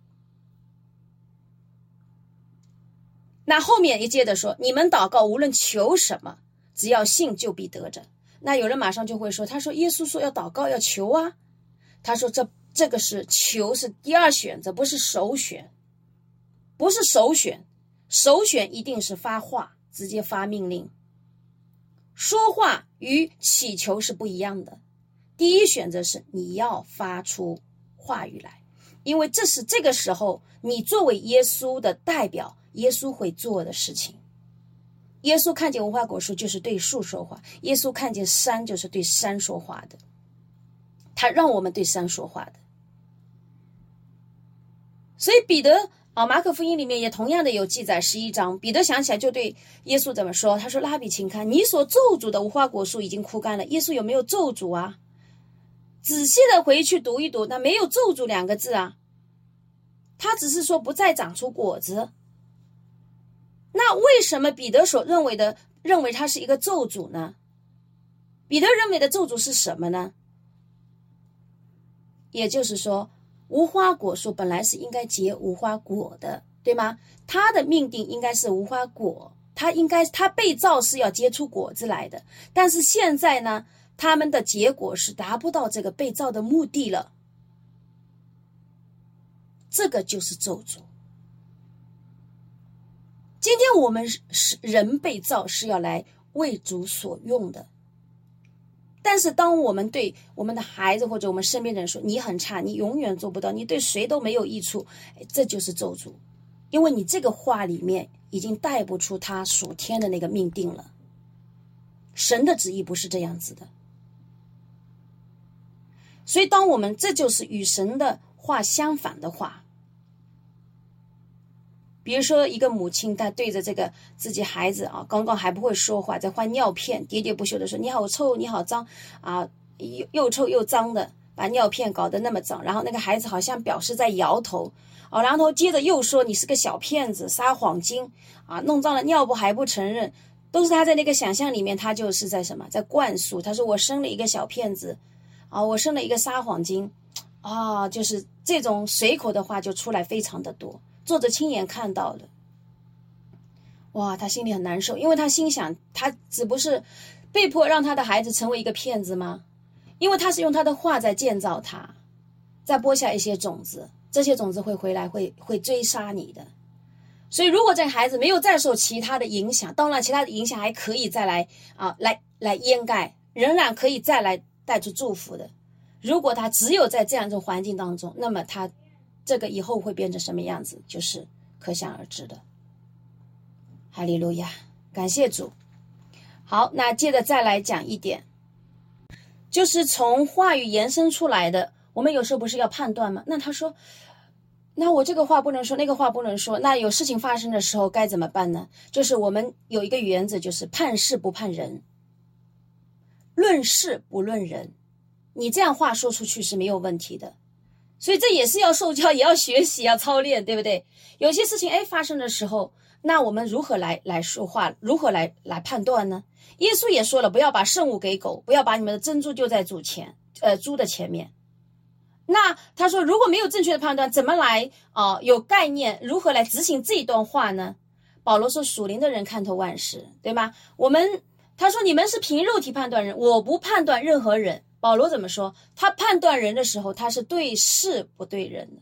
那后面也接着说，你们祷告无论求什么，只要信就必得着。那有人马上就会说，他说耶稣说要祷告要求啊，他说这个是求是第二选择，不是首选，不是首选，首选一定是发话，直接发命令。说话与祈求是不一样的，第一选择是你要发出话语来，因为这是这个时候你作为耶稣的代表，耶稣会做的事情。耶稣看见无花果树就是对树说话，耶稣看见山就是对山说话的，他让我们对山说话的。所以彼得马可福音里面也同样的有记载11章，彼得想起来就对耶稣怎么说，他说拉比请看，你所咒诅的无花果树已经枯干了。耶稣有没有咒诅啊？仔细的回去读一读，那没有咒诅2个字啊，他只是说不再长出果子。那为什么彼得所认为它是一个咒诅呢？彼得认为的咒诅是什么呢？ 也就是说，无花果树本来是应该结无花果的，对吗？它的命定应该是无花果，它被造是要结出果子来的。但是现在呢，他们的结果是达不到这个被造的目的了，这个就是咒诅。今天我们是人被造是要来为主所用的，但是当我们对我们的孩子或者我们身边的人说你很差，你永远做不到，你对谁都没有益处，这就是咒诅。因为你这个话里面已经带不出他属天的那个命定了，神的旨意不是这样子的。所以当我们这就是与神的话相反的话，比如说一个母亲她对着这个自己孩子啊，刚刚还不会说话，在换尿片，喋喋不休的说你好臭你好脏啊，又臭又脏的把尿片搞得那么脏，然后那个孩子好像表示在摇头啊，然后接着又说你是个小骗子撒谎精啊，弄脏了尿布还不承认，都是他在那个想象里面，他就是在什么在灌输，他说我生了一个小骗子啊，我生了一个撒谎精啊，就是这种随口的话就出来非常的多。作者亲眼看到了，哇，他心里很难受，因为他心想，他只不是被迫让他的孩子成为一个骗子吗？因为他是用他的话在建造他，在播下一些种子，这些种子会回来，会追杀你的。所以如果这个孩子没有再受其他的影响，当然其他的影响还可以再来来掩盖，仍然可以再来带出祝福的。如果他只有在这样一种环境当中，那么他这个以后会变成什么样子，就是可想而知的。哈利路亚，感谢主。好，那接着再来讲一点，就是从话语延伸出来的，我们有时候不是要判断吗？那他说，那我这个话不能说，那个话不能说，那有事情发生的时候该怎么办呢？就是我们有一个原则，就是判事不判人，论事不论人。你这样话说出去是没有问题的。所以这也是要受教，也要学习，要操练，对不对？有些事情发生的时候，那我们如何来说话，如何来判断呢？耶稣也说了，不要把圣物给狗，不要把你们的珍珠丢在猪的前面。那他说如果没有正确的判断，怎么来有概念如何来执行这一段话呢？保罗说属灵的人看透万事，对吗？他说你们是凭肉体判断人，我不判断任何人。保罗怎么说？他判断人的时候，他是对事不对人的。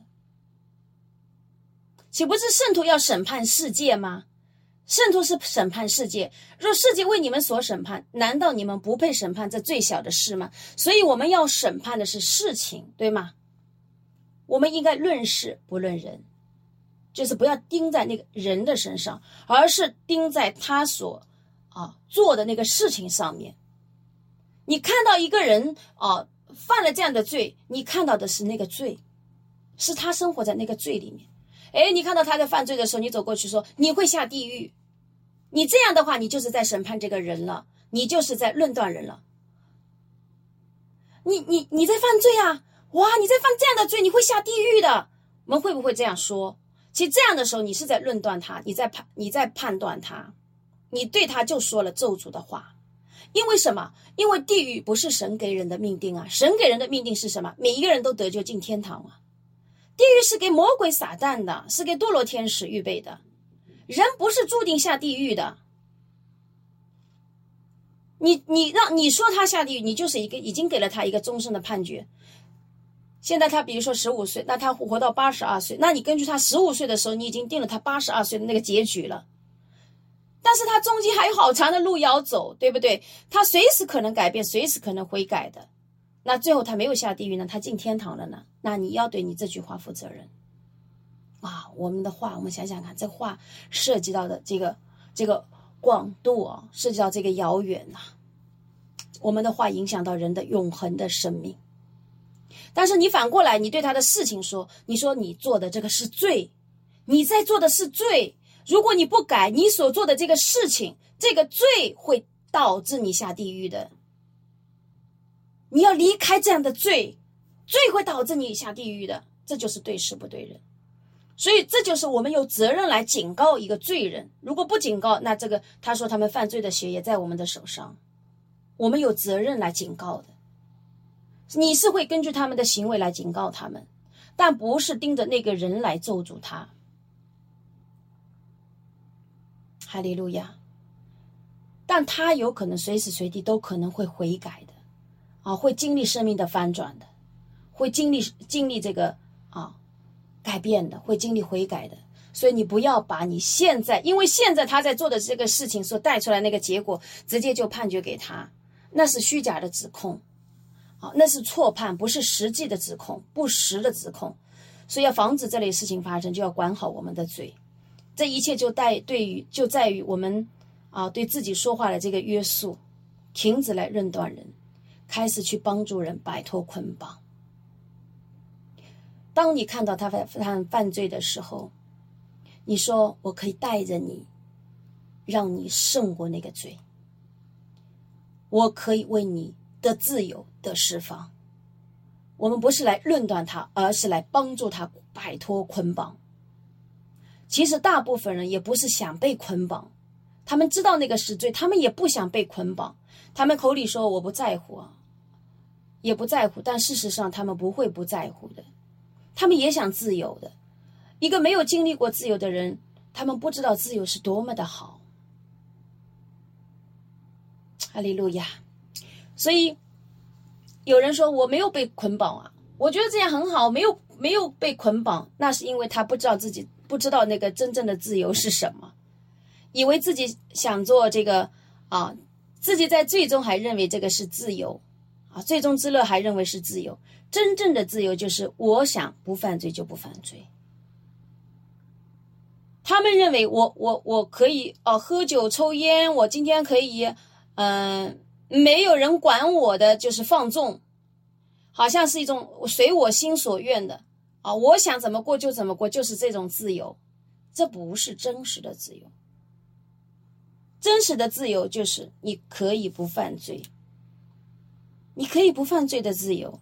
岂不是圣徒要审判世界吗？圣徒是审判世界，若世界为你们所审判，难道你们不配审判这最小的事吗？所以我们要审判的是事情，对吗？我们应该论事不论人，就是不要盯在那个人的身上，而是盯在他所做的那个事情上面。你看到一个人犯了这样的罪，你看到的是那个罪，是他生活在那个罪里面。你看到他在犯罪的时候，你走过去说你会下地狱，你这样的话，你就是在审判这个人了，你就是在论断人了。你在犯罪啊，哇，你在犯这样的罪，你会下地狱的。我们会不会这样说？其实这样的时候，你是在论断他，你在判断他，你对他就说了咒诅的话。因为什么？因为地狱不是神给人的命定啊，神给人的命定是什么？每一个人都得救进天堂啊。地狱是给魔鬼撒旦的，是给堕落天使预备的，人不是注定下地狱的。你说他下地狱，你就是已经给了他一个终身的判决。现在他比如说15岁，那他活到82岁，那你根据他15岁的时候，你已经定了他82岁的那个结局了。但是他中间还有好长的路要走，对不对？他随时可能改变，随时可能悔改的。那最后他没有下地狱呢，他进天堂了呢，那你要对你这句话负责任。我们的话，我们想想看，这话涉及到的这个广度涉及到这个遥远我们的话影响到人的永恒的生命。但是你反过来，你对他的事情说，你说你做的这个是罪，你在做的是罪，如果你不改，你所做的这个事情，这个罪会导致你下地狱的。你要离开这样的罪，罪会导致你下地狱的，这就是对事不对人。所以这就是我们有责任来警告一个罪人，如果不警告，那他说他们犯罪的血也在我们的手上，我们有责任来警告的。 你是会根据他们的行为来警告他们，但不是盯着那个人来咒诅他。哈利路亚！但他有可能随时随地都可能会悔改的啊，会经历生命的翻转的，会经历这个改变的，会经历悔改的。所以你不要把你现在，因为现在他在做的这个事情所带出来那个结果，直接就判决给他，那是虚假的指控那是错判，不是实际的指控，不实的指控。所以要防止这类事情发生，就要管好我们的嘴。这一切就在于我们对自己说话的这个约束，停止来论断人，开始去帮助人摆脱捆绑。当你看到他犯罪的时候，你说我可以带着你，让你胜过那个罪，我可以为你的自由的释放。我们不是来论断他，而是来帮助他摆脱捆绑。其实大部分人也不是想被捆绑，他们知道那个是罪，他们也不想被捆绑，他们口里说我不在乎也不在乎，但事实上他们不会不在乎的，他们也想自由的。一个没有经历过自由的人，他们不知道自由是多么的好。哈利路亚！所以有人说我没有被捆绑我觉得这样很好，没有被捆绑，那是因为他不知道那个真正的自由是什么，以为自己想做这个自己在最终还认为这个是自由最终之乐还认为是自由。真正的自由就是我想不犯罪就不犯罪。他们认为我可以喝酒抽烟，我今天可以没有人管我的，就是放纵，好像是一种随我心所愿的我想怎么过就怎么过，就是这种自由。这不是真实的自由。真实的自由就是你可以不犯罪，你可以不犯罪的自由。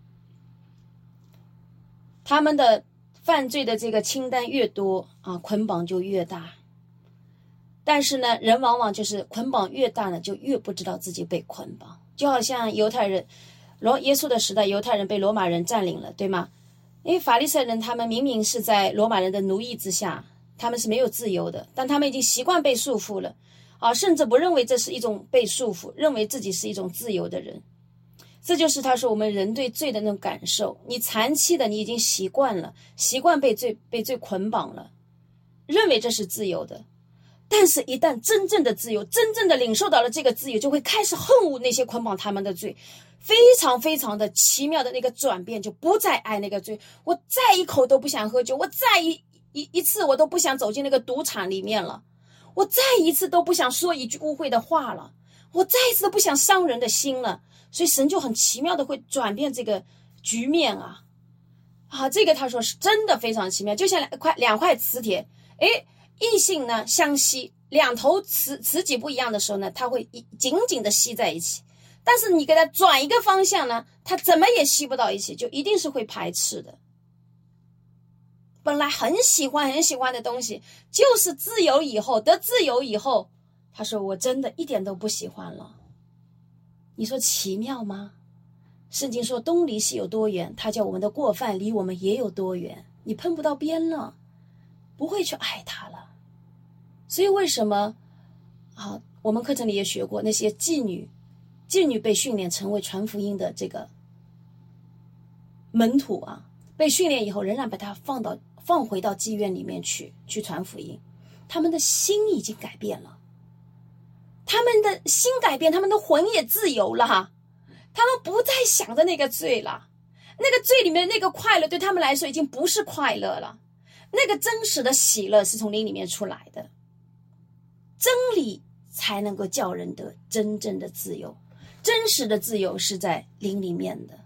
他们的犯罪的这个清单越多捆绑就越大。但是呢，人往往就是捆绑越大呢，就越不知道自己被捆绑。就好像犹太人，耶稣的时代，犹太人被罗马人占领了，对吗？因为法利赛人他们明明是在罗马人的奴役之下，他们是没有自由的，但他们已经习惯被束缚了甚至不认为这是一种被束缚，认为自己是一种自由的人。这就是他说我们人对罪的那种感受。你长期的你已经习惯了，习惯被罪捆绑了，认为这是自由的。但是一旦真正的自由，真正的领受到了这个自由，就会开始恨恶那些捆绑他们的罪，非常非常的奇妙的那个转变，就不再爱那个罪。我再一口都不想喝酒，我再一次我都不想走进那个赌场里面了，我再一次都不想说一句污秽的话了，我再一次都不想伤人的心了。所以神就很奇妙的会转变这个局面这个他说是真的非常奇妙，就像两块磁铁，异性呢相吸，两头磁极不一样的时候呢，它会紧紧的吸在一起。但是你给它转一个方向呢，它怎么也吸不到一起，就一定是会排斥的。本来很喜欢的东西，就是自由以后，得自由以后，他说我真的一点都不喜欢了。你说奇妙吗？圣经说东离西有多远，他叫我们的过犯离我们也有多远，你碰不到边了，不会去爱他了。所以为什么我们课程里也学过，那些妓女被训练成为传福音的这个门徒被训练以后仍然把他放回到妓院里面去传福音，他们的心已经改变了，他们的心改变，他们的魂也自由了他们不再想着那个罪了，那个罪里面那个快乐对他们来说已经不是快乐了，那个真实的喜乐是从灵里面出来的。真理才能够叫人得真正的自由，真实的自由是在灵里面的。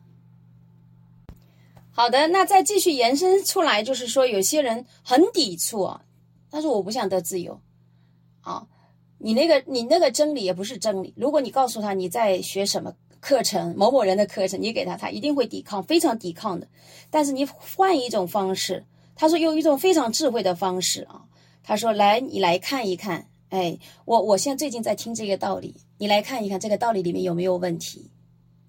好的，那再继续延伸出来，就是说有些人很抵触他说我不想得自由你那个真理也不是真理。如果你告诉他你在学什么课程，某某人的课程，你给他一定会抵抗，非常抵抗的。但是你换一种方式，他说用一种非常智慧的方式他说你来看一看，我现在最近在听这个道理，你来看一看这个道理里面有没有问题。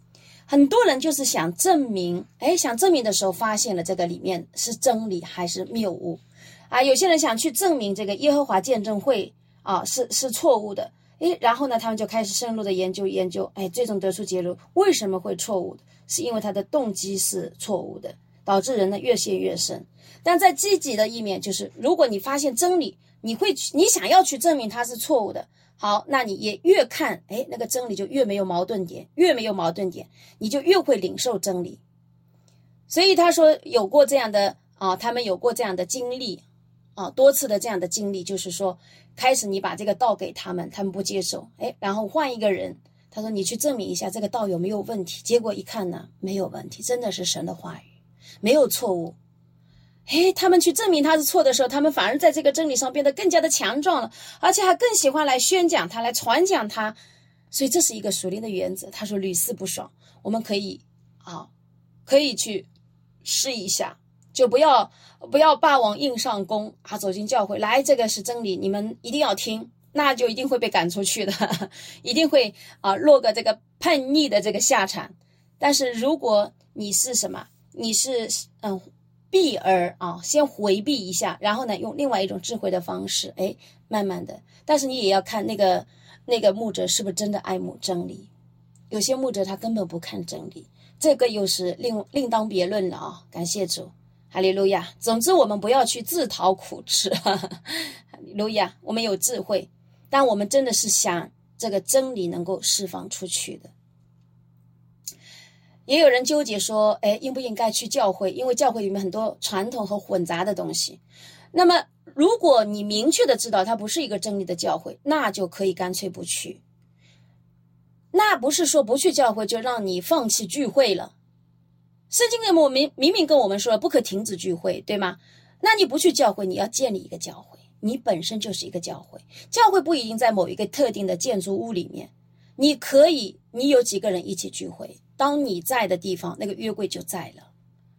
很多人就是想证明，想证明的时候发现了这个里面是真理还是谬误啊？有些人想去证明这个耶和华见证会啊是错误的，然后呢，他们就开始深入的研究，最终得出结论，为什么会错误的？是因为他的动机是错误的，导致人呢越陷越深。但在积极的一面，就是如果你发现真理，你想要去证明它是错误的。好，那你也越看，那个真理就越没有矛盾点，你就越会领受真理。所以他说有过这样的他们有过这样的经历多次的这样的经历，就是说开始你把这个道给他们，他们不接受，然后换一个人，他说你去证明一下这个道有没有问题，结果一看呢，没有问题，真的是神的话语，没有错误。他们去证明他是错的时候，他们反而在这个真理上变得更加的强壮了，而且还更喜欢来宣讲它，来传讲它。所以这是一个属灵的原则。他说屡试不爽，我们可以去试一下，就不要霸王硬上弓走进教会来，这个是真理，你们一定要听，那就一定会被赶出去的，一定会落个这个叛逆的这个下场。但是如果你是什么，你是避而先回避一下，然后呢用另外一种智慧的方式，慢慢的，但是你也要看那个牧者是不是真的爱慕真理。有些牧者他根本不看真理，这个又是另当别论了感谢主，哈利路亚。总之我们不要去自讨苦吃，哈利路亚。我们有智慧，但我们真的是想这个真理能够释放出去的。也有人纠结说，应不应该去教会？因为教会里面很多传统和混杂的东西。那么，如果你明确的知道它不是一个真理的教会，那就可以干脆不去。那不是说不去教会就让你放弃聚会了。圣经里面明明跟我们说了不可停止聚会，对吗？那你不去教会，你要建立一个教会，你本身就是一个教会。教会不一定在某一个特定的建筑物里面，你有几个人一起聚会，当你在的地方，那个约柜就在了。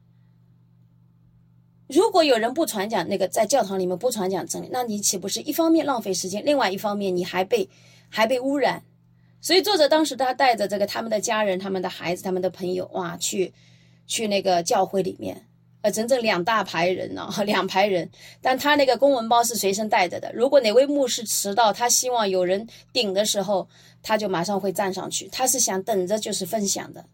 如果有人不传讲在教堂里面不传讲真理，那你岂不是一方面浪费时间，另外一方面你还被污染？所以作者当时他带着他们的家人、他们的孩子、他们的朋友去那个教会里面，整整2大排人2排人，但他那个公文包是随身带着的。如果哪位牧师迟到，他希望有人顶的时候，他就马上会站上去，他是想等着就是分享的。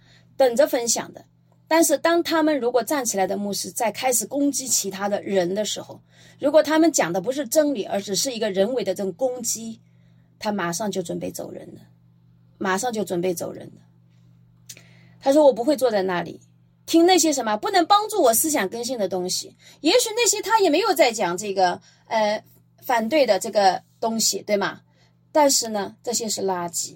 但是当他们如果站起来的牧师在开始攻击其他的人的时候，如果他们讲的不是真理，而只是一个人为的这种攻击，他马上就准备走人了。他说我不会坐在那里听那些什么不能帮助我思想更新的东西，也许那些他也没有在讲这个反对的这个东西，对吗？但是呢，这些是垃圾。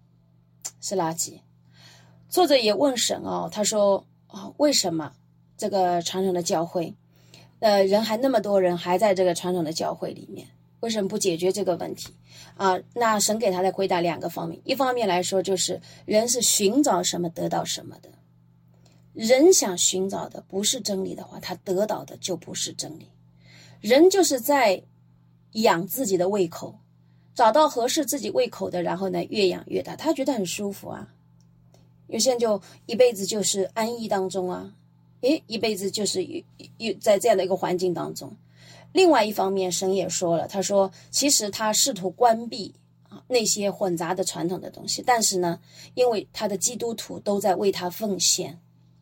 作者也问神他说为什么这个传统的教会人还那么多人还在这个传统的教会里面，为什么不解决这个问题那神给他的回答2个方面。一方面来说，就是人是寻找什么得到什么的，人想寻找的不是真理的话，他得到的就不是真理。人就是在养自己的胃口，找到合适自己胃口的，然后呢越养越大，他觉得很舒服有些人就一辈子就是安逸当中一辈子就是在这样的一个环境当中。另外一方面，神也说了，他说其实他试图关闭那些混杂的传统的东西，但是呢，因为他的基督徒都在为他奉献，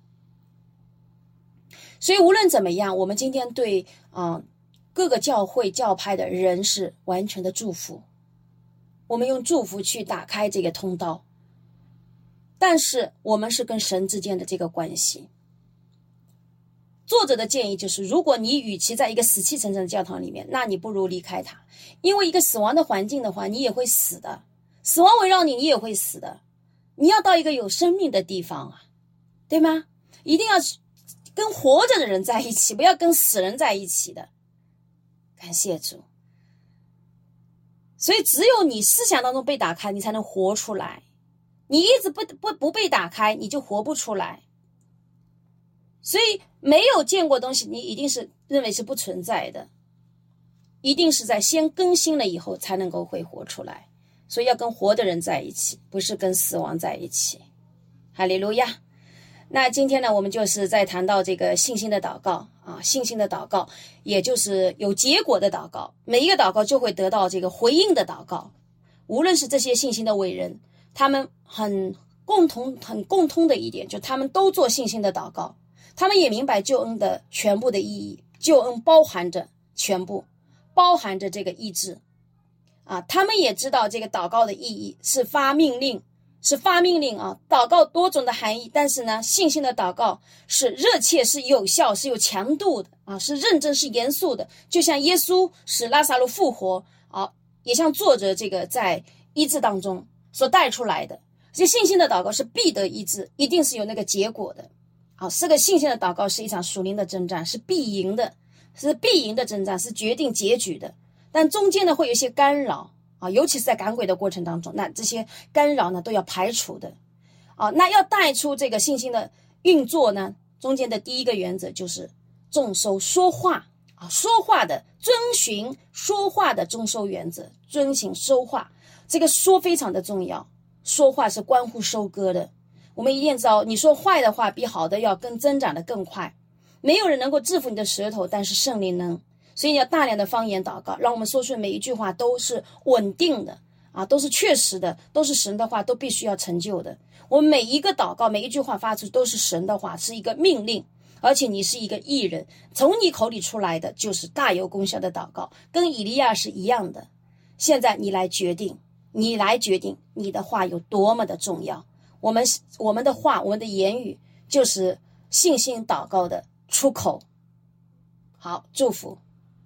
所以无论怎么样，我们今天对各个教会教派的人是完全的祝福，我们用祝福去打开这个通道，但是我们是跟神之间的这个关系。作者的建议就是，如果你与其在一个死气沉沉的教堂里面，那你不如离开它，因为一个死亡的环境的话，你也会死的，死亡围绕你，你也会死的。你要到一个有生命的地方对吗？一定要跟活着的人在一起，不要跟死人在一起的。感谢主。所以只有你思想当中被打开，你才能活出来。你一直不被打开，你就活不出来。所以没有见过东西，你一定是认为是不存在的，一定是在先更新了以后才能够会活出来。所以要跟活的人在一起，不是跟死亡在一起。 哈利路亚。那今天呢，我们就是在谈到这个信心的祷告啊，信心的祷告，也就是有结果的祷告。每一个祷告就会得到这个回应的祷告。无论是这些信心的伟人，他们很共通的一点，就他们都做信心的祷告。他们也明白救恩的全部的意义，救恩包含着全部，包含着这个意志啊。他们也知道这个祷告的意义是发命令啊。祷告多种的含义，但是呢，信心的祷告是热切，是有效，是有强度的啊，是认真，是严肃的。就像耶稣使拉撒路复活啊，也像作者这个在医治当中所带出来的。这信心的祷告是必得医治，一定是有那个结果的。好，这个信心的祷告是一场属灵的征战，是必赢的，征战，是决定结局的。但中间呢，会有一些干扰啊，尤其是在赶鬼的过程当中，那这些干扰呢都要排除的啊。那要带出这个信心的运作呢，中间的第一个原则就是众收说话啊，说话的遵循说话的中收原则，遵循说话，这个说非常的重要。说话是关乎收割的，我们一定知道，你说坏的话比好的要更增长的更快。没有人能够制服你的舌头，但是圣灵能。所以你要大量的方言祷告，让我们说出每一句话都是稳定的啊，都是确实的，都是神的话，都必须要成就的。我们每一个祷告，每一句话发出都是神的话，是一个命令，而且你是一个义人，从你口里出来的就是大有功效的祷告，跟以利亚是一样的。现在你来决定你的话有多么的重要。我们的话，我们的言语就是信心祷告的出口。好，祝福。